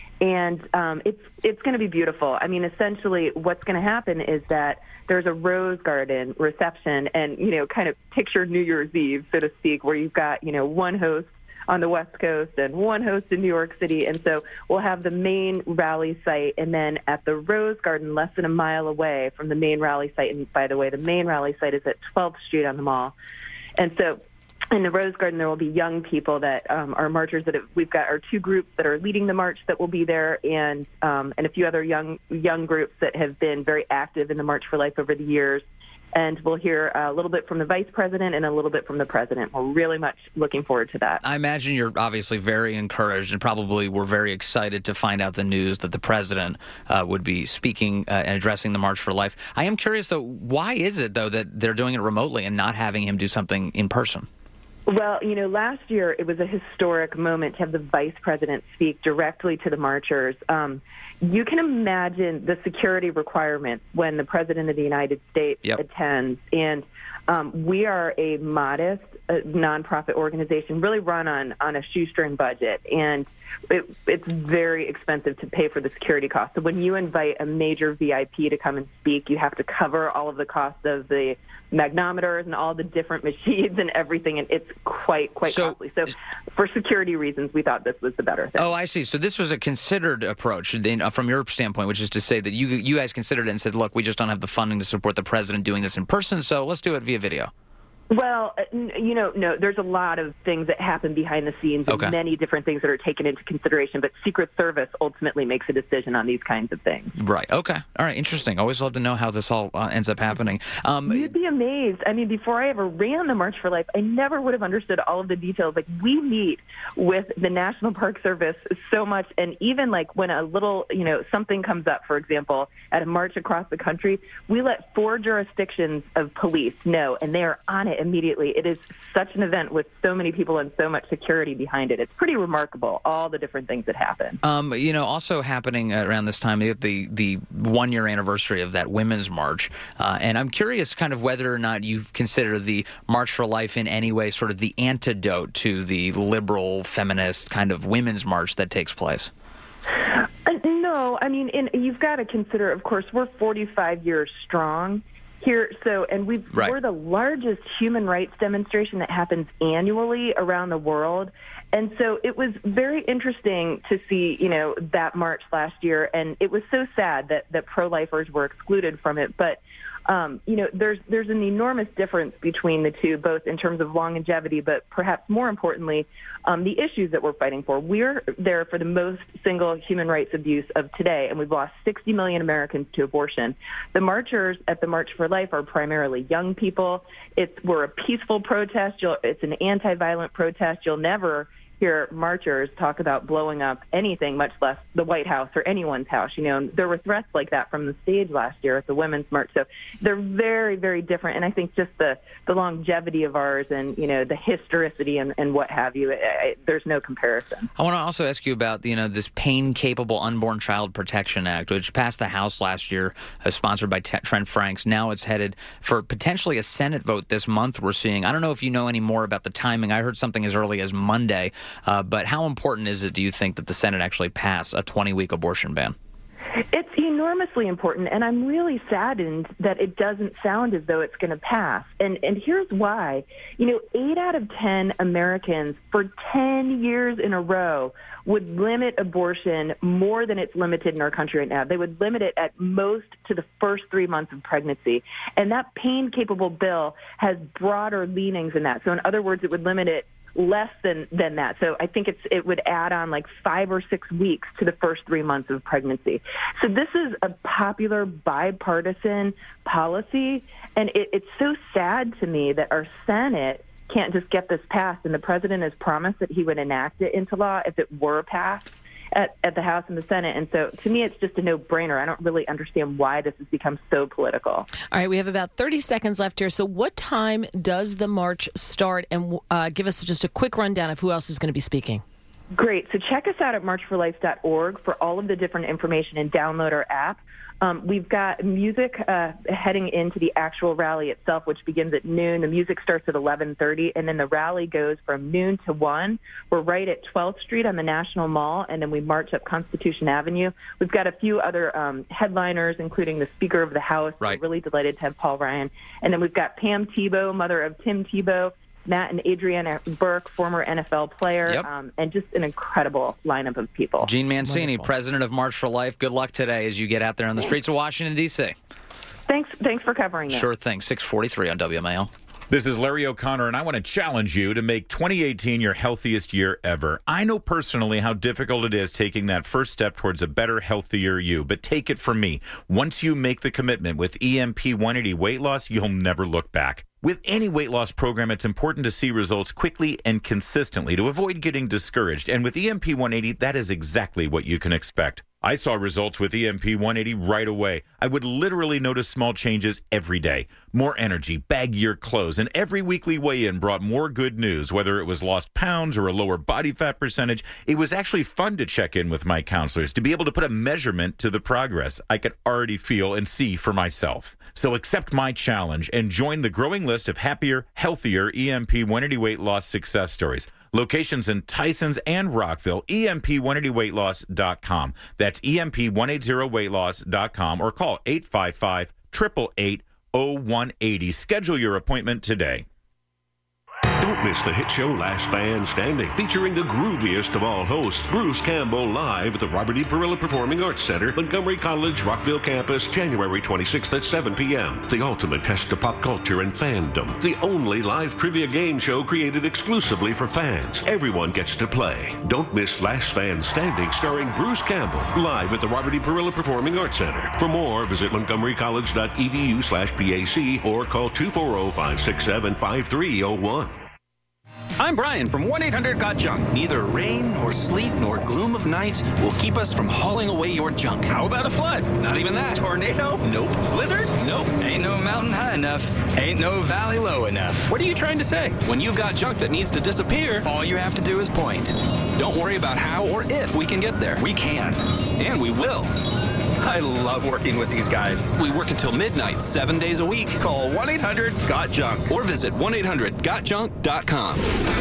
And um, it's it's going to be beautiful. I mean, essentially, what's going to happen is that there's a rose garden reception, and you know, kind of picture New Year's Eve, so to speak, where you've got you know one host on the West Coast and one host in New York City, and so we'll have the main rally site, and then at the Rose Garden, less than a mile away from the main rally site. And by the way, the main rally site is at twelfth Street on the Mall, and so. In the Rose Garden, there will be young people that um, are marchers. That have, we've got our two groups that are leading the march that will be there, and um, and a few other young young groups that have been very active in the March for Life over the years. And we'll hear a little bit from the vice president and a little bit from the president. We're really much looking forward to that. I imagine you're obviously very encouraged, and probably were very excited to find out the news that the president uh, would be speaking uh, and addressing the March for Life. I am curious, though, why is it, though, that they're doing it remotely and not having him do something in person? Well, you know, last year it was a historic moment to have the vice president speak directly to the marchers. Um, you can imagine the security requirements when the president of the United States yep. attends. And um, we are a modest uh, nonprofit organization, really run on, on a shoestring budget. And it, it's very expensive to pay for the security costs. So when you invite a major V I P to come and speak, you have to cover all of the costs of the magnometers and all the different machines and everything, and it's quite, quite so, costly. So for security reasons, we thought this was the better thing. Oh, I see. So this was a considered approach in, uh, from your standpoint, which is to say that you you guys considered it and said, look, we just don't have the funding to support the president doing this in person, so let's do it via video. Well, you know, no, there's a lot of things that happen behind the scenes and okay. many different things that are taken into consideration, but Secret Service ultimately makes a decision on these kinds of things. Right. Okay. All right. Interesting. Always love to know how this all uh, ends up happening. Um, You'd be amazed. I mean, before I ever ran the March for Life, I never would have understood all of the details. Like, we meet with the National Park Service so much, and even like when a little, you know, something comes up, for example, at a march across the country, we let four jurisdictions of police know, and they are on it immediately. It is such an event with so many people and so much security behind it. It's pretty remarkable, all the different things that happen. Um, you know, also happening around this time, the the one-year anniversary of that Women's March. Uh, and I'm curious kind of whether or not you consider the March for Life in any way sort of the antidote to the liberal, feminist kind of women's march that takes place. Uh, no, I mean, in, you've got to consider, of course, we're forty-five years strong here, so and we've, right. we're the largest human rights demonstration that happens annually around the world. And so it was very interesting to see, you know, that march last year, and it was so sad that, that pro-lifers were excluded from it. But, um, you know, there's there's an enormous difference between the two, both in terms of longevity, but perhaps more importantly, um, the issues that we're fighting for. We're there for the most single human rights abuse of today, and we've lost sixty million Americans to abortion. The marchers at the March for Life are primarily young people. It's we're a peaceful protest. You'll, it's an anti-violent protest. You'll never hear marchers talk about blowing up anything, much less the White House or anyone's house. You know, there were threats like that from the stage last year at the Women's March. So they're very, very different. And I think just the, the longevity of ours and, you know, the historicity and, and what have you, I, I, there's no comparison. I want to also ask you about, you know, this Pain-Capable Unborn Child Protection Act, which passed the House last year, uh, sponsored by T- Trent Franks. Now it's headed for potentially a Senate vote this month, we're seeing. I don't know if you know any more about the timing. I heard something as early as Monday. Uh, but how important is it, do you think, that the Senate actually pass a twenty-week abortion ban? It's enormously important, and I'm really saddened that it doesn't sound as though it's going to pass. And and here's why. You know, eight out of ten Americans for ten years in a row would limit abortion more than it's limited in our country right now. They would limit it at most to the first three months of pregnancy. And that pain-capable bill has broader leanings in that. So in other words, it would limit it less than, than that. So I think it's it would add on like five or six weeks to the first three months of pregnancy. So this is a popular bipartisan policy, and it, it's so sad to me that our Senate can't just get this passed, and the president has promised that he would enact it into law if it were passed at, at the House and the Senate. And so to me, it's just a no-brainer. I don't really understand why this has become so political. All right, we have about thirty seconds left here. So what time does the march start? And uh, give us just a quick rundown of who else is going to be speaking. Great. So check us out at march for life dot org for all of the different information and download our app. Um, we've got music uh, heading into the actual rally itself, which begins at noon. The music starts at eleven thirty, and then the rally goes from noon to one. We're right at twelfth Street on the National Mall, and then we march up Constitution Avenue. We've got a few other um, headliners, including the Speaker of the House. Right. We're really delighted to have Paul Ryan. And then we've got Pam Tebow, mother of Tim Tebow, Matt and Adriana Burke, former N F L player, Yep. um, and just an incredible lineup of people. Gene Mancini, president of March for Life. Good luck today as you get out there on the streets of Washington, D C Thanks, thanks for covering it. Sure thing. six forty-three on W M A L. This is Larry O'Connor, and I want to challenge you to make twenty eighteen your healthiest year ever. I know personally how difficult it is taking that first step towards a better, healthier you, but take it from me. Once you make the commitment with E M P one eighty Weight Loss, you'll never look back. With any weight loss program, it's important to see results quickly and consistently to avoid getting discouraged. And with E M P one eighty, that is exactly what you can expect. I saw results with E M P one eighty right away. I would literally notice small changes every day. More energy, baggier clothes, and every weekly weigh-in brought more good news, whether it was lost pounds or a lower body fat percentage. It was actually fun to check in with my counselors, to be able to put a measurement to the progress I could already feel and see for myself. So accept my challenge and join the growing list of happier, healthier E M P one eighty weight loss success stories. Locations in Tysons and Rockville, E M P one eighty weight loss dot com. That's E M P one eighty weight loss dot com or call eight five five, eight eight eight, zero one eight zero. Schedule your appointment today. Don't miss the hit show Last Man Standing, featuring the grooviest of all hosts, Bruce Campbell, live at the Robert E. Perilla Performing Arts Center, Montgomery College, Rockville campus, January twenty-sixth at seven p.m. The ultimate test of pop culture and fandom. The only live trivia game show created exclusively for fans. Everyone gets to play. Don't miss Last Man Standing, starring Bruce Campbell, live at the Robert E. Perilla Performing Arts Center. For more, visit montgomery college dot e d u slash p a c or call two four zero, five six seven, five three zero one. I'm Brian from one eight hundred got junk. Neither rain nor sleet nor gloom of night will keep us from hauling away your junk. How about a flood? Not even that. Tornado? Nope. Blizzard? Nope. Ain't no mountain high enough. Ain't no valley low enough. What are you trying to say? When you've got junk that needs to disappear, all you have to do is point. Don't worry about how or if we can get there. We can. And we will. I love working with these guys. We work until midnight, seven days a week. Call one eight hundred got junk or visit one eight hundred got junk dot com.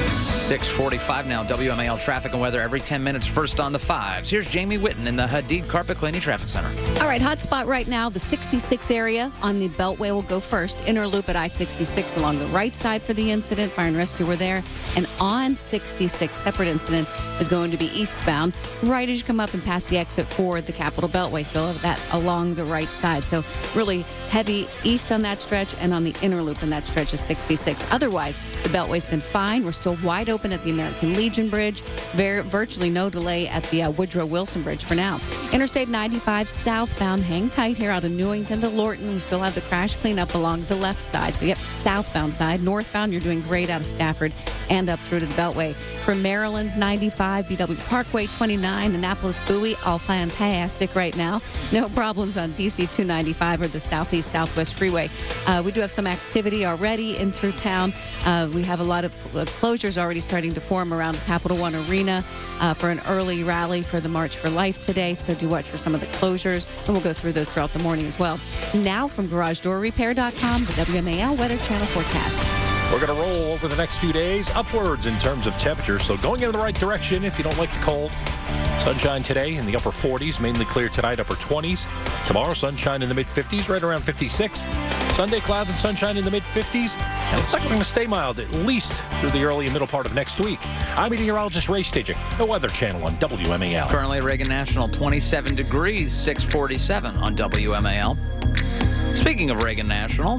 six forty-five now, W M A L traffic and weather every ten minutes, first on the fives. Here's Jamie Witten in the Hadid Carpet Cleaning Traffic Center. All right, hot spot right now, the sixty-six area on the Beltway will go first. Inner loop at I sixty-six along the right side for the incident. Fire and rescue were there. And on sixty-six, separate incident is going to be eastbound. Right as you come up and past the exit for the Capitol Beltway, still have that along the right side. So really heavy east on that stretch and on the inner loop in that stretch is sixty-six. Otherwise, the Beltway's been fine. We're still wide open at the American Legion Bridge. Very, virtually no delay at the uh, Woodrow Wilson Bridge for now. Interstate ninety-five southbound, hang tight here out of Newington to Lorton. We still have the crash cleanup along the left side. So, yep, southbound side. Northbound, you're doing great out of Stafford and up through to the Beltway. From Maryland's ninety-five, B W Parkway twenty-nine, Annapolis Bowie, all fantastic right now. No problems on D C two ninety-five or the Southeast Southwest Freeway. Uh, we do have some activity already in through town. Uh, we have a lot of uh, closures already starting to form around Capital One Arena uh, for an early rally for the March for Life today. So do watch for some of the closures, and we'll go through those throughout the morning as well. Now from garage door repair dot com, the W M A L Weather Channel forecast. We're going to roll over the next few days upwards in terms of temperature, so going in the right direction if you don't like the cold. Sunshine today in the upper forties, mainly clear tonight, upper twenties. Tomorrow, sunshine in the mid-fifties, right around fifty-six. Sunday, clouds and sunshine in the mid-fifties. And it looks like we're going to stay mild at least through the early and middle part of next week. I'm meteorologist Ray Staging, the Weather Channel on W M A L. Currently at Reagan National, twenty-seven degrees, six forty-seven on W M A L. Speaking of Reagan National,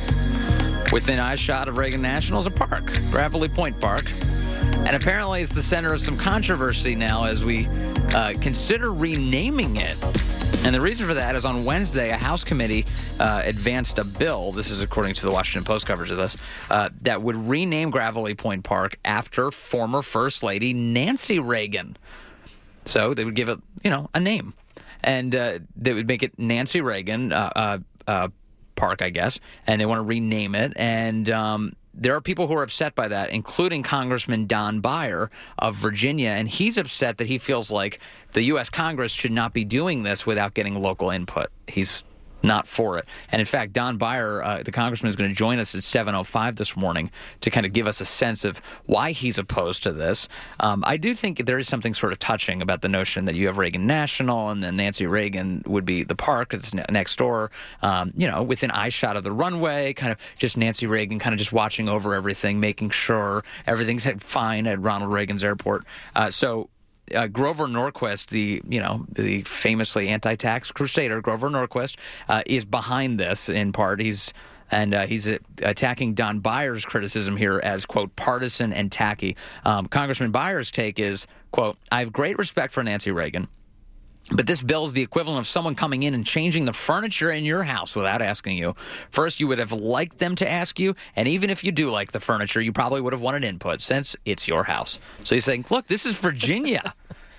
within eyeshot of Reagan National is a park, Gravelly Point Park. And apparently it's the center of some controversy now as we uh, consider renaming it. And the reason for that is on Wednesday, a House committee uh, advanced a bill, this is according to the Washington Post coverage of this, uh, that would rename Gravelly Point Park after former First Lady Nancy Reagan. So they would give it, you know, a name. And uh, they would make it Nancy Reagan uh, uh, uh, Park, I guess. And they want to rename it. And um, there are people who are upset by that, including Congressman Don Beyer of Virginia, and he's upset that he feels like the U S Congress should not be doing this without getting local input. He's not for it. And in fact, Don Beyer, uh, the congressman, is going to join us at seven oh five this morning to kind of give us a sense of why he's opposed to this. Um, I do think there is something sort of touching about the notion that you have Reagan National and then Nancy Reagan would be the park that's ne- next door, um, you know, within eye shot of the runway, kind of just Nancy Reagan kind of just watching over everything, making sure everything's fine at Ronald Reagan's airport. Uh, so Uh, Grover Norquist, the you know the famously anti-tax crusader, Grover Norquist, uh, is behind this in part. He's and uh, he's uh, attacking Don Beyer's criticism here as, quote, partisan and tacky. Um, Congressman Beyer's take is, quote, I have great respect for Nancy Reagan, but this bill is the equivalent of someone coming in and changing the furniture in your house without asking you. First, you would have liked them to ask you, and even if you do like the furniture, you probably would have wanted input since it's your house. So he's saying, look, this is Virginia.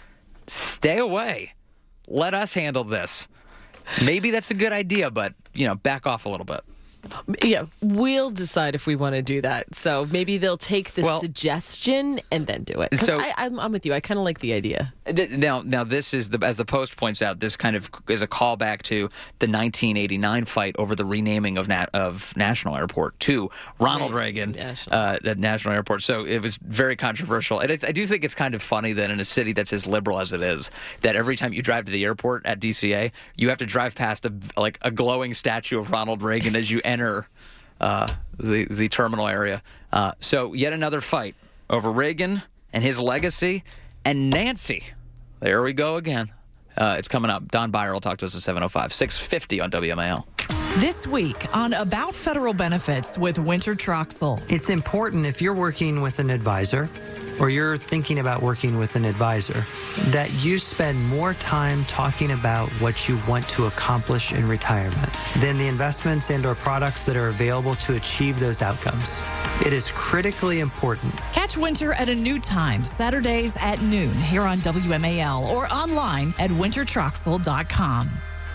Stay away. Let us handle this. Maybe that's a good idea, but, you know, back off a little bit. Yeah, we'll decide if we want to do that. So maybe they'll take the well, suggestion and then do it. So I, I'm, I'm with you. I kind of like the idea. Now, now this is the as the Post points out. This kind of is a callback to the nineteen eighty-nine fight over the renaming of Nat, of National Airport to Ronald right. Reagan National. Uh, at National Airport. So it was very controversial. And I, I do think it's kind of funny that in a city that's as liberal as it is, that every time you drive to the airport at D C A, you have to drive past a like a glowing statue of Ronald Reagan as you enter. Enter uh, the the terminal area. Uh, so yet another fight over Reagan and his legacy and Nancy. There we go again. Uh, it's coming up. Don Beyer will talk to us at seven oh five, six fifty on W M A L. This week on About Federal Benefits with Winter Troxel. It's important if you're working with an advisor or you're thinking about working with an advisor that you spend more time talking about what you want to accomplish in retirement than the investments and or products that are available to achieve those outcomes. It is critically important. Catch Winter at a new time, Saturdays at noon here on W M A L or online at winter troxel dot com.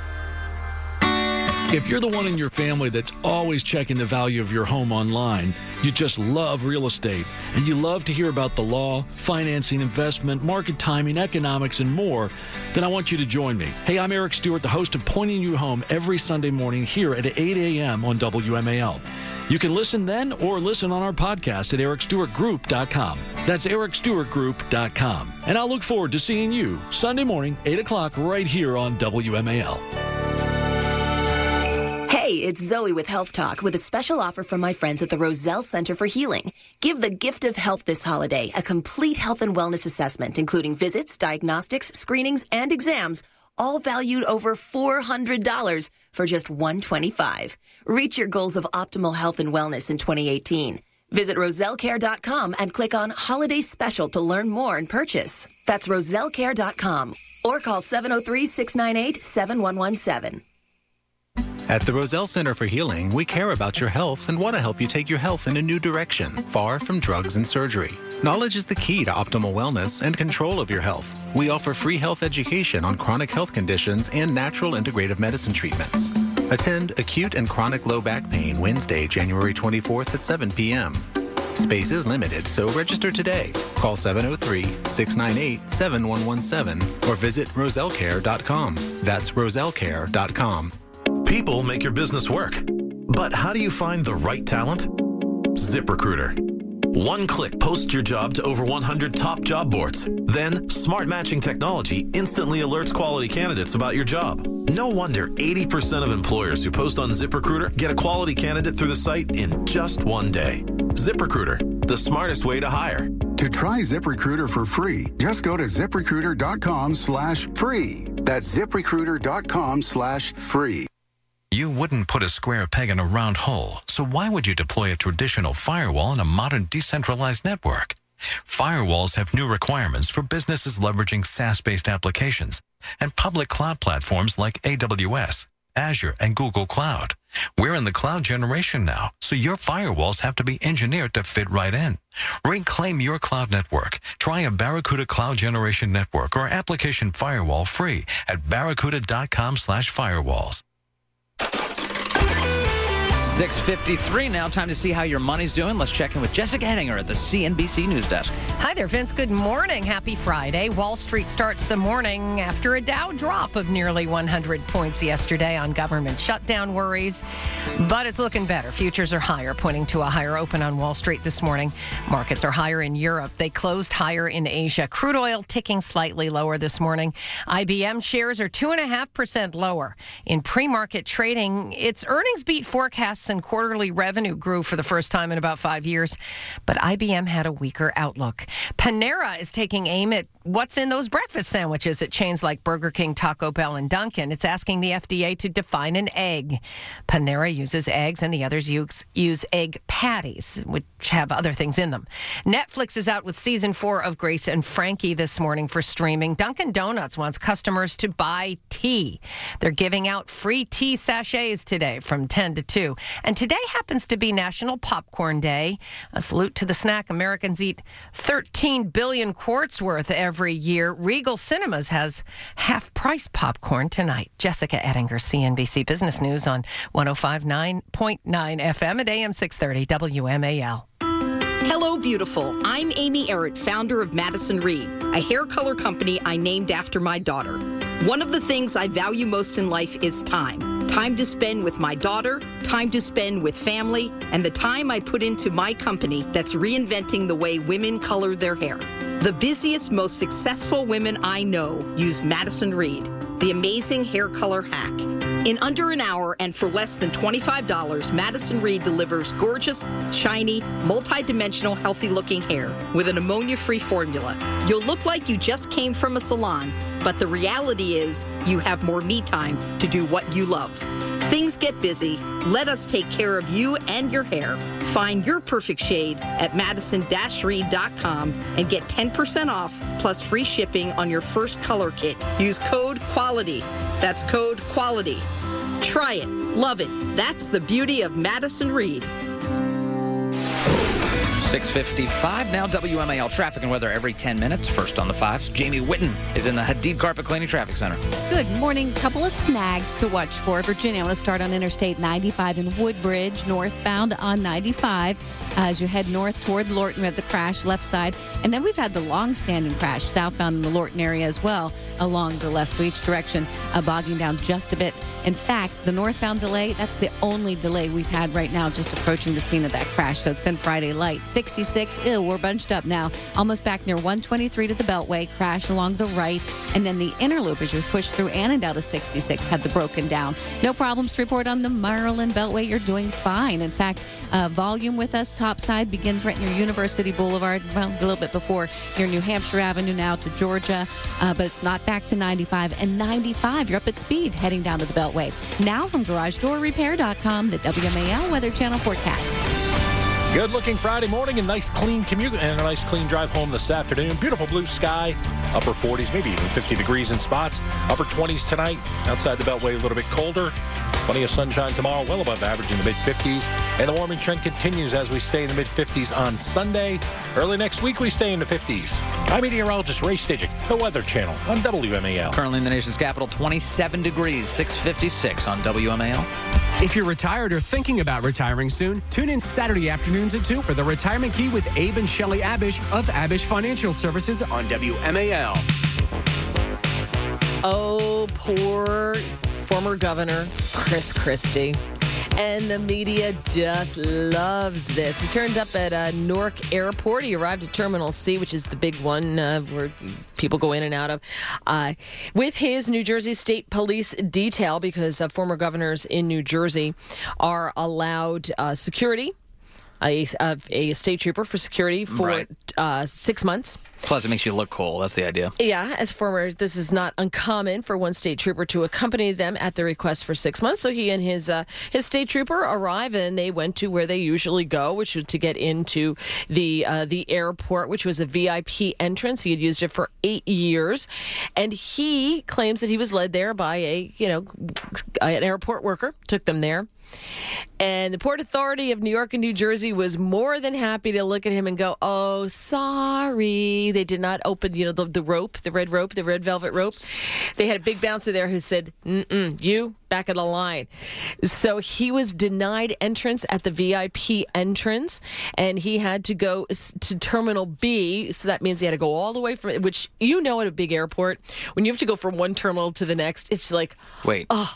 If you're the one in your family that's always checking the value of your home online, you just love real estate, and you love to hear about the law, financing, investment, market timing, economics, and more, then I want you to join me. Hey, I'm Eric Stewart, the host of Pointing You Home every Sunday morning here at eight a.m. on W M A L. You can listen then or listen on our podcast at eric stewart group dot com. That's eric stewart group dot com. And I'll look forward to seeing you Sunday morning, eight o'clock, right here on W M A L. Hey, it's Zoe with Health Talk with a special offer from my friends at the Roselle Center for Healing. Give the gift of health this holiday, a complete health and wellness assessment, including visits, diagnostics, screenings, and exams, all valued over four hundred dollars for just one hundred twenty-five dollars. Reach your goals of optimal health and wellness in twenty eighteen. Visit roselle care dot com and click on Holiday Special to learn more and purchase. That's roselle care dot com or call seven oh three, six nine eight, seven one one seven. At the Roselle Center for Healing, we care about your health and want to help you take your health in a new direction, far from drugs and surgery. Knowledge is the key to optimal wellness and control of your health. We offer free health education on chronic health conditions and natural integrative medicine treatments. Attend Acute and Chronic Low Back Pain Wednesday, January twenty-fourth at seven p.m. Space is limited, so register today. Call seven oh three, six nine eight, seven one one seven or visit roselle care dot com. That's roselle care dot com. People make your business work. But how do you find the right talent? ZipRecruiter. One click posts your job to over one hundred top job boards. Then, smart matching technology instantly alerts quality candidates about your job. No wonder eighty percent of employers who post on ZipRecruiter get a quality candidate through the site in just one day. ZipRecruiter, the smartest way to hire. To try ZipRecruiter for free, just go to ziprecruiter dot com slash free. That's ziprecruiter dot com slash free. You wouldn't put a square peg in a round hole, so why would you deploy a traditional firewall in a modern decentralized network? Firewalls have new requirements for businesses leveraging SaaS-based applications and public cloud platforms like A W S, Azure, and Google Cloud. We're in the cloud generation now, so your firewalls have to be engineered to fit right in. Reclaim your cloud network. Try a Barracuda Cloud Generation Network or application firewall free at barracuda dot com slash firewalls. six fifty-three now. Time to see how your money's doing. Let's check in with Jessica Ettinger at the C N B C News Desk. Hi there, Vince. Good morning. Happy Friday. Wall Street starts the morning after a Dow drop of nearly one hundred points yesterday on government shutdown worries. But it's looking better. Futures are higher, pointing to a higher open on Wall Street this morning. Markets are higher in Europe. They closed higher in Asia. Crude oil ticking slightly lower this morning. I B M shares are two point five percent lower. In pre-market trading, its earnings beat forecasts and quarterly revenue grew for the first time in about five years. But I B M had a weaker outlook. Panera is taking aim at what's in those breakfast sandwiches at chains like Burger King, Taco Bell, and Dunkin'. It's asking the F D A to define an egg. Panera uses eggs and the others use, use egg patties, which have other things in them. Netflix is out with season four of Grace and Frankie this morning for streaming. Dunkin' Donuts wants customers to buy tea. They're giving out free tea sachets today from ten to two. And today happens to be National Popcorn Day. A salute to the snack Americans eat thirteen billion quarts worth every year. Regal Cinemas has half-price popcorn tonight. Jessica Ettinger, C N B C Business News on one oh five point nine F M at A M six thirty W M A L. Hello, beautiful. I'm Amy Errett, founder of Madison Reed, a hair color company I named after my daughter. One of the things I value most in life is time. Time to spend with my daughter, time to spend with family, and the time I put into my company that's reinventing the way women color their hair. The busiest, most successful women I know use Madison Reed, the amazing hair color hack. In under an hour and for less than twenty-five dollars, Madison Reed delivers gorgeous, shiny, multi-dimensional, healthy-looking hair with an ammonia-free formula. You'll look like you just came from a salon, but the reality is you have more me time to do what you love. Things get busy. Let us take care of you and your hair. Find your perfect shade at madison dash reed dot com and get ten percent off plus free shipping on your first color kit. Use code QUALITY. That's code QUALITY. Try it. Love it. That's the beauty of Madison Reed. six fifty-five now. W M A L traffic and weather every ten minutes. First on the fives, Jamie Whitten is in the Hadid Carpet Cleaning Traffic Center. Good morning. Couple of snags to watch for. Virginia, I want to start on Interstate ninety-five in Woodbridge, northbound on ninety-five. As you head north toward Lorton, we have the crash left side. And then we've had the long-standing crash southbound in the Lorton area as well along the left. So each direction uh, bogging down just a bit. In fact, the northbound delay, that's the only delay we've had right now just approaching the scene of that crash. So it's been Friday light. sixty-six, ew, we're bunched up now. Almost back near one twenty-three to the Beltway. Crash along the right. And then the inner loop as you push through Annandale to sixty-six had the broken down. No problems to report on the Maryland Beltway. You're doing fine. In fact, uh, volume with us. Top side begins right near University Boulevard, well, a little bit before near New Hampshire Avenue now to Georgia, uh, but it's not back to ninety-five. And ninety-five, you're up at speed heading down to the Beltway. Now from garage door repair dot com, the W M A L Weather Channel forecast. Good-looking Friday morning, a nice clean commute and a nice clean drive home this afternoon. Beautiful blue sky, upper forties, maybe even fifty degrees in spots. Upper twenties tonight. Outside the Beltway, a little bit colder. Plenty of sunshine tomorrow, well above average in the mid-fifties. And the warming trend continues as we stay in the mid-fifties on Sunday. Early next week, we stay in the fifties. I'm meteorologist Ray Stidgick, the Weather Channel on W M A L. Currently in the nation's capital, twenty-seven degrees, six fifty-six on W M A L. If you're retired or thinking about retiring soon, tune in Saturday afternoons at two for the Retirement Key with Abe and Shelley Abish of Abish Financial Services on W M A L. Oh, poor former governor Chris Christie. And the media just loves this. He turned up at uh, Newark Airport. He arrived at Terminal C, which is the big one uh, where people go in and out of, uh, with his New Jersey State Police detail, because uh, former governors in New Jersey are allowed uh, security. A, a, a state trooper for security for Right. uh, six months. Plus, it makes you look cool. That's the idea. Yeah, as former, this is not uncommon for one state trooper to accompany them at the request for six months. So he and his uh, his state trooper arrive, and they went to where they usually go, which was to get into the uh, the airport, which was a V I P entrance. He had used it for eight years, and he claims that he was led there by a you know an airport worker, took them there. And the Port Authority of New York and New Jersey was more than happy to look at him and go, oh, sorry. They did not open, you know, the, the rope, the red rope, the red velvet rope. They had a big bouncer there who said, mm-mm, you back of the line. So he was denied entrance at the V I P entrance, and he had to go to Terminal B. So that means he had to go all the way from, which, you know, at a big airport, when you have to go from one terminal to the next, it's like, wait. Oh,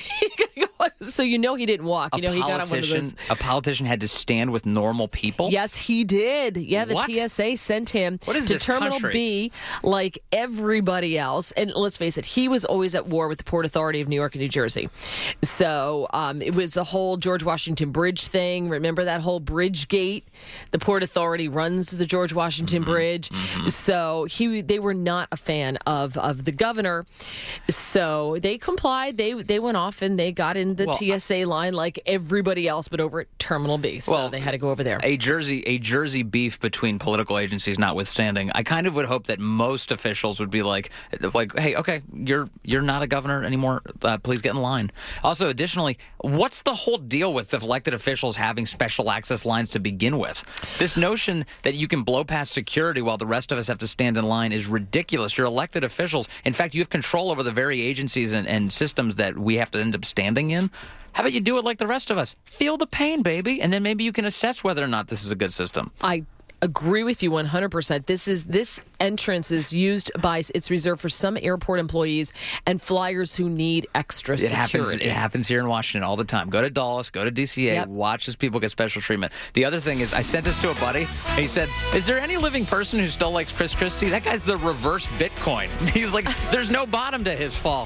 so you know he didn't walk. You know, a he got on one of those. A politician had to stand with normal people? Yes, he did. Yeah, the What? T S A sent him What is to this Terminal country? B like everybody else. And let's face it, he was always at war with the Port Authority of New York and New Jersey. So um, it was the whole George Washington Bridge thing. Remember that whole bridge gate? The Port Authority runs the George Washington Mm-hmm. Bridge. So he, they were not a fan of, of the governor. So they complied. They, they went off and they got in the Well, T S A line like everybody else, but over at Terminal B. So Well, they had to go over there. A Jersey, a Jersey beef between political agencies notwithstanding, I kind of would hope that most officials would be like, like, hey, okay, you're you're not a governor anymore. Uh, please get in line. Also, additionally, what's the whole deal with elected officials having special access lines to begin with? This notion that you can blow past security while the rest of us have to stand in line is ridiculous. You're elected officials. In fact, you have control over the very agencies and, and systems that we have to end up standing in. How about you do it like the rest of us? Feel the pain, baby, and then maybe you can assess whether or not this is a good system. I agree with you one hundred percent. This is this entrance is used by, it's reserved for some airport employees and flyers who need extra It security. happens. It happens here in Washington all the time. Go to Dulles, go to D C A, Yep. watch as people get special treatment. The other thing is, I sent this to a buddy, and he said, "Is there any living person who still likes Chris Christie? That guy's the reverse Bitcoin." He's like, "There's no bottom to his fall."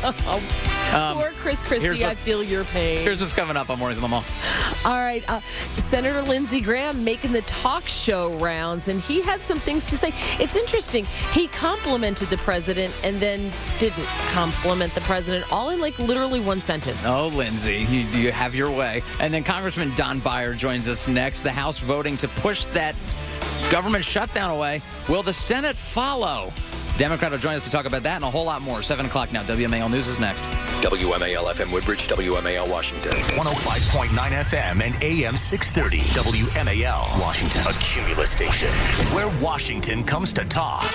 Um, Poor Chris here's Christie, what- I feel your pain. Here's what's coming up on Mornings on the Mall. All right, uh, Senator Lindsey Graham making the talk show rounds, and he had some things to say. It's interesting. He complimented the president and then didn't compliment the president, all in like literally one sentence. Oh, Lindsay, you, you have your way. And then Congressman Don Beyer joins us next. The House voting to push that government shutdown away. Will the Senate follow? Democrat will join us to talk about that and a whole lot more. seven o'clock now. W M A L News is next. W M A L F M Woodbridge, W M A L Washington. one oh five point nine F M and A M six thirty. W M A L Washington. A Cumulus station where Washington comes to talk.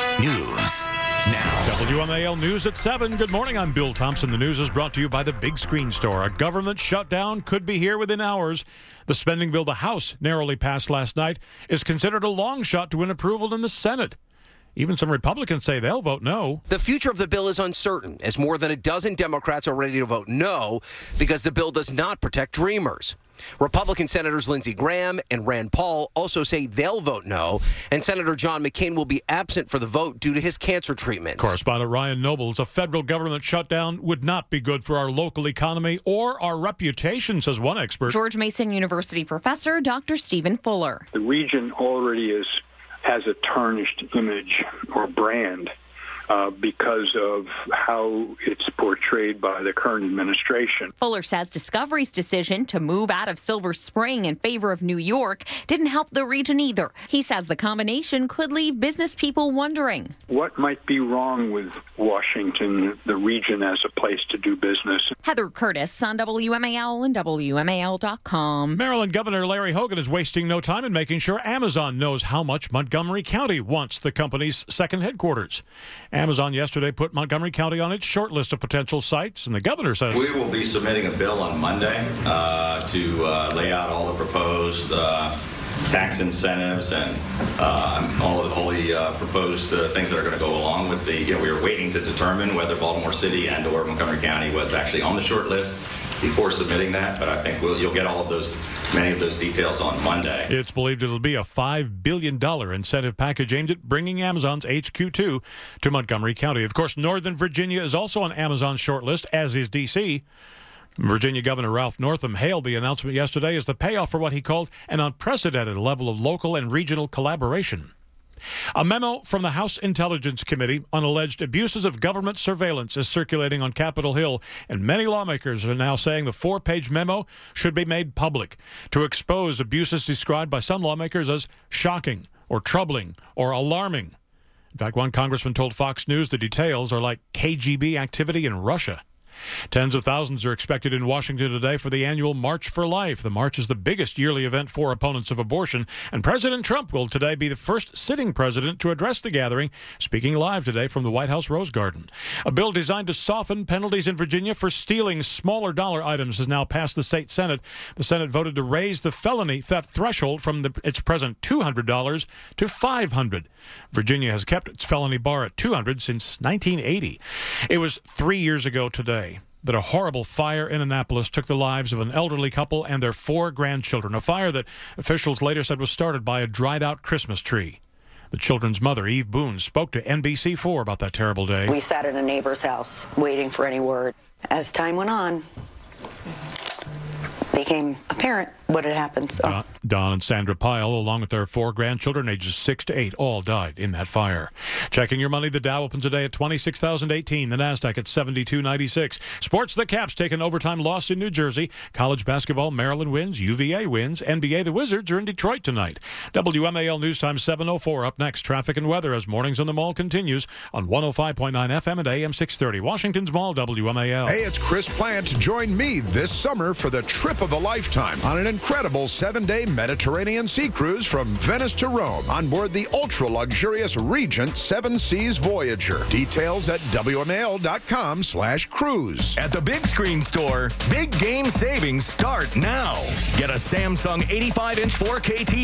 News now. W M A L News at seven. Good morning. I'm Bill Thompson. The news is brought to you by the Big Screen Store. A government shutdown could be here within hours. The spending bill the House narrowly passed last night is considered a long shot to win approval in the Senate. Even some Republicans say they'll vote no. The future of the bill is uncertain, as more than a dozen Democrats are ready to vote no because the bill does not protect dreamers. Republican Senators Lindsey Graham and Rand Paul also say they'll vote no, and Senator John McCain will be absent for the vote due to his cancer treatment. Correspondent Ryan Nobles, a federal government shutdown would not be good for our local economy or our reputation, says one expert. George Mason University professor Doctor Stephen Fuller. The region already is has a tarnished image or brand uh, because of how it's portrayed by the current administration. Fuller says Discovery's decision to move out of Silver Spring in favor of New York didn't help the region either. He says the combination could leave business people wondering. What might be wrong with Washington, the region, as a place to do business? Heather Curtis on W M A L and W M A L dot com. Maryland Governor Larry Hogan is wasting no time in making sure Amazon knows how much Montgomery County wants the company's second headquarters. Amazon yesterday put Montgomery County on its short list of potential sites, and the governor says we will be submitting a bill on Monday uh, to uh, lay out all the proposed uh, tax incentives and uh, all, all the uh, proposed uh, things that are going to go along with the, you know, we were waiting to determine whether Baltimore City and or Montgomery County was actually on the short list before submitting that, but I think we'll, you'll get all of those, many of those details on Monday. It's believed it'll be a five billion dollars incentive package aimed at bringing Amazon's H Q two to Montgomery County. Of course, Northern Virginia is also on Amazon's short list, as is D C Virginia Governor Ralph Northam hailed the announcement yesterday as the payoff for what he called an unprecedented level of local and regional collaboration. A memo from the House Intelligence Committee on alleged abuses of government surveillance is circulating on Capitol Hill, and many lawmakers are now saying the four-page memo should be made public to expose abuses described by some lawmakers as shocking or troubling or alarming. In fact, one congressman told Fox News the details are like K G B activity in Russia. Tens of thousands are expected in Washington today for the annual March for Life. The march is the biggest yearly event for opponents of abortion, and President Trump will today be the first sitting president to address the gathering, speaking live today from the White House Rose Garden. A bill designed to soften penalties in Virginia for stealing smaller dollar items has now passed the state Senate. The Senate voted to raise the felony theft threshold from the, its present two hundred dollars to five hundred dollars. Virginia has kept its felony bar at two hundred dollars since nineteen eighty. It was three years ago today that a horrible fire in Annapolis took the lives of an elderly couple and their four grandchildren, a fire that officials later said was started by a dried-out Christmas tree. The children's mother, Eve Boone, spoke to N B C four about that terrible day. We sat at a neighbor's house waiting for any word. As time went on, became apparent what had happened. So. Don, Don and Sandra Pyle, along with their four grandchildren, ages six to eight, all died in that fire. Checking your money, the Dow opens today at twenty-six thousand eighteen, the NASDAQ at seventy-two ninety-six. Sports, the Caps take an overtime loss in New Jersey. College basketball, Maryland wins, U V A wins. N B A, the Wizards are in Detroit tonight. W M A L News Time seven oh four. Up next, traffic and weather as Mornings on the Mall continues on one oh five point nine F M and A M six thirty. Washington's Mall, W M A L. Hey, it's Chris Plant. Join me this summer for the trip of a lifetime on an incredible seven-day Mediterranean sea cruise from Venice to Rome on board the ultra-luxurious Regent Seven Seas Voyager. Details at W M A L dot com slash cruise. At the Big Screen Store, big game savings start now. Get a Samsung eighty-five inch four K T V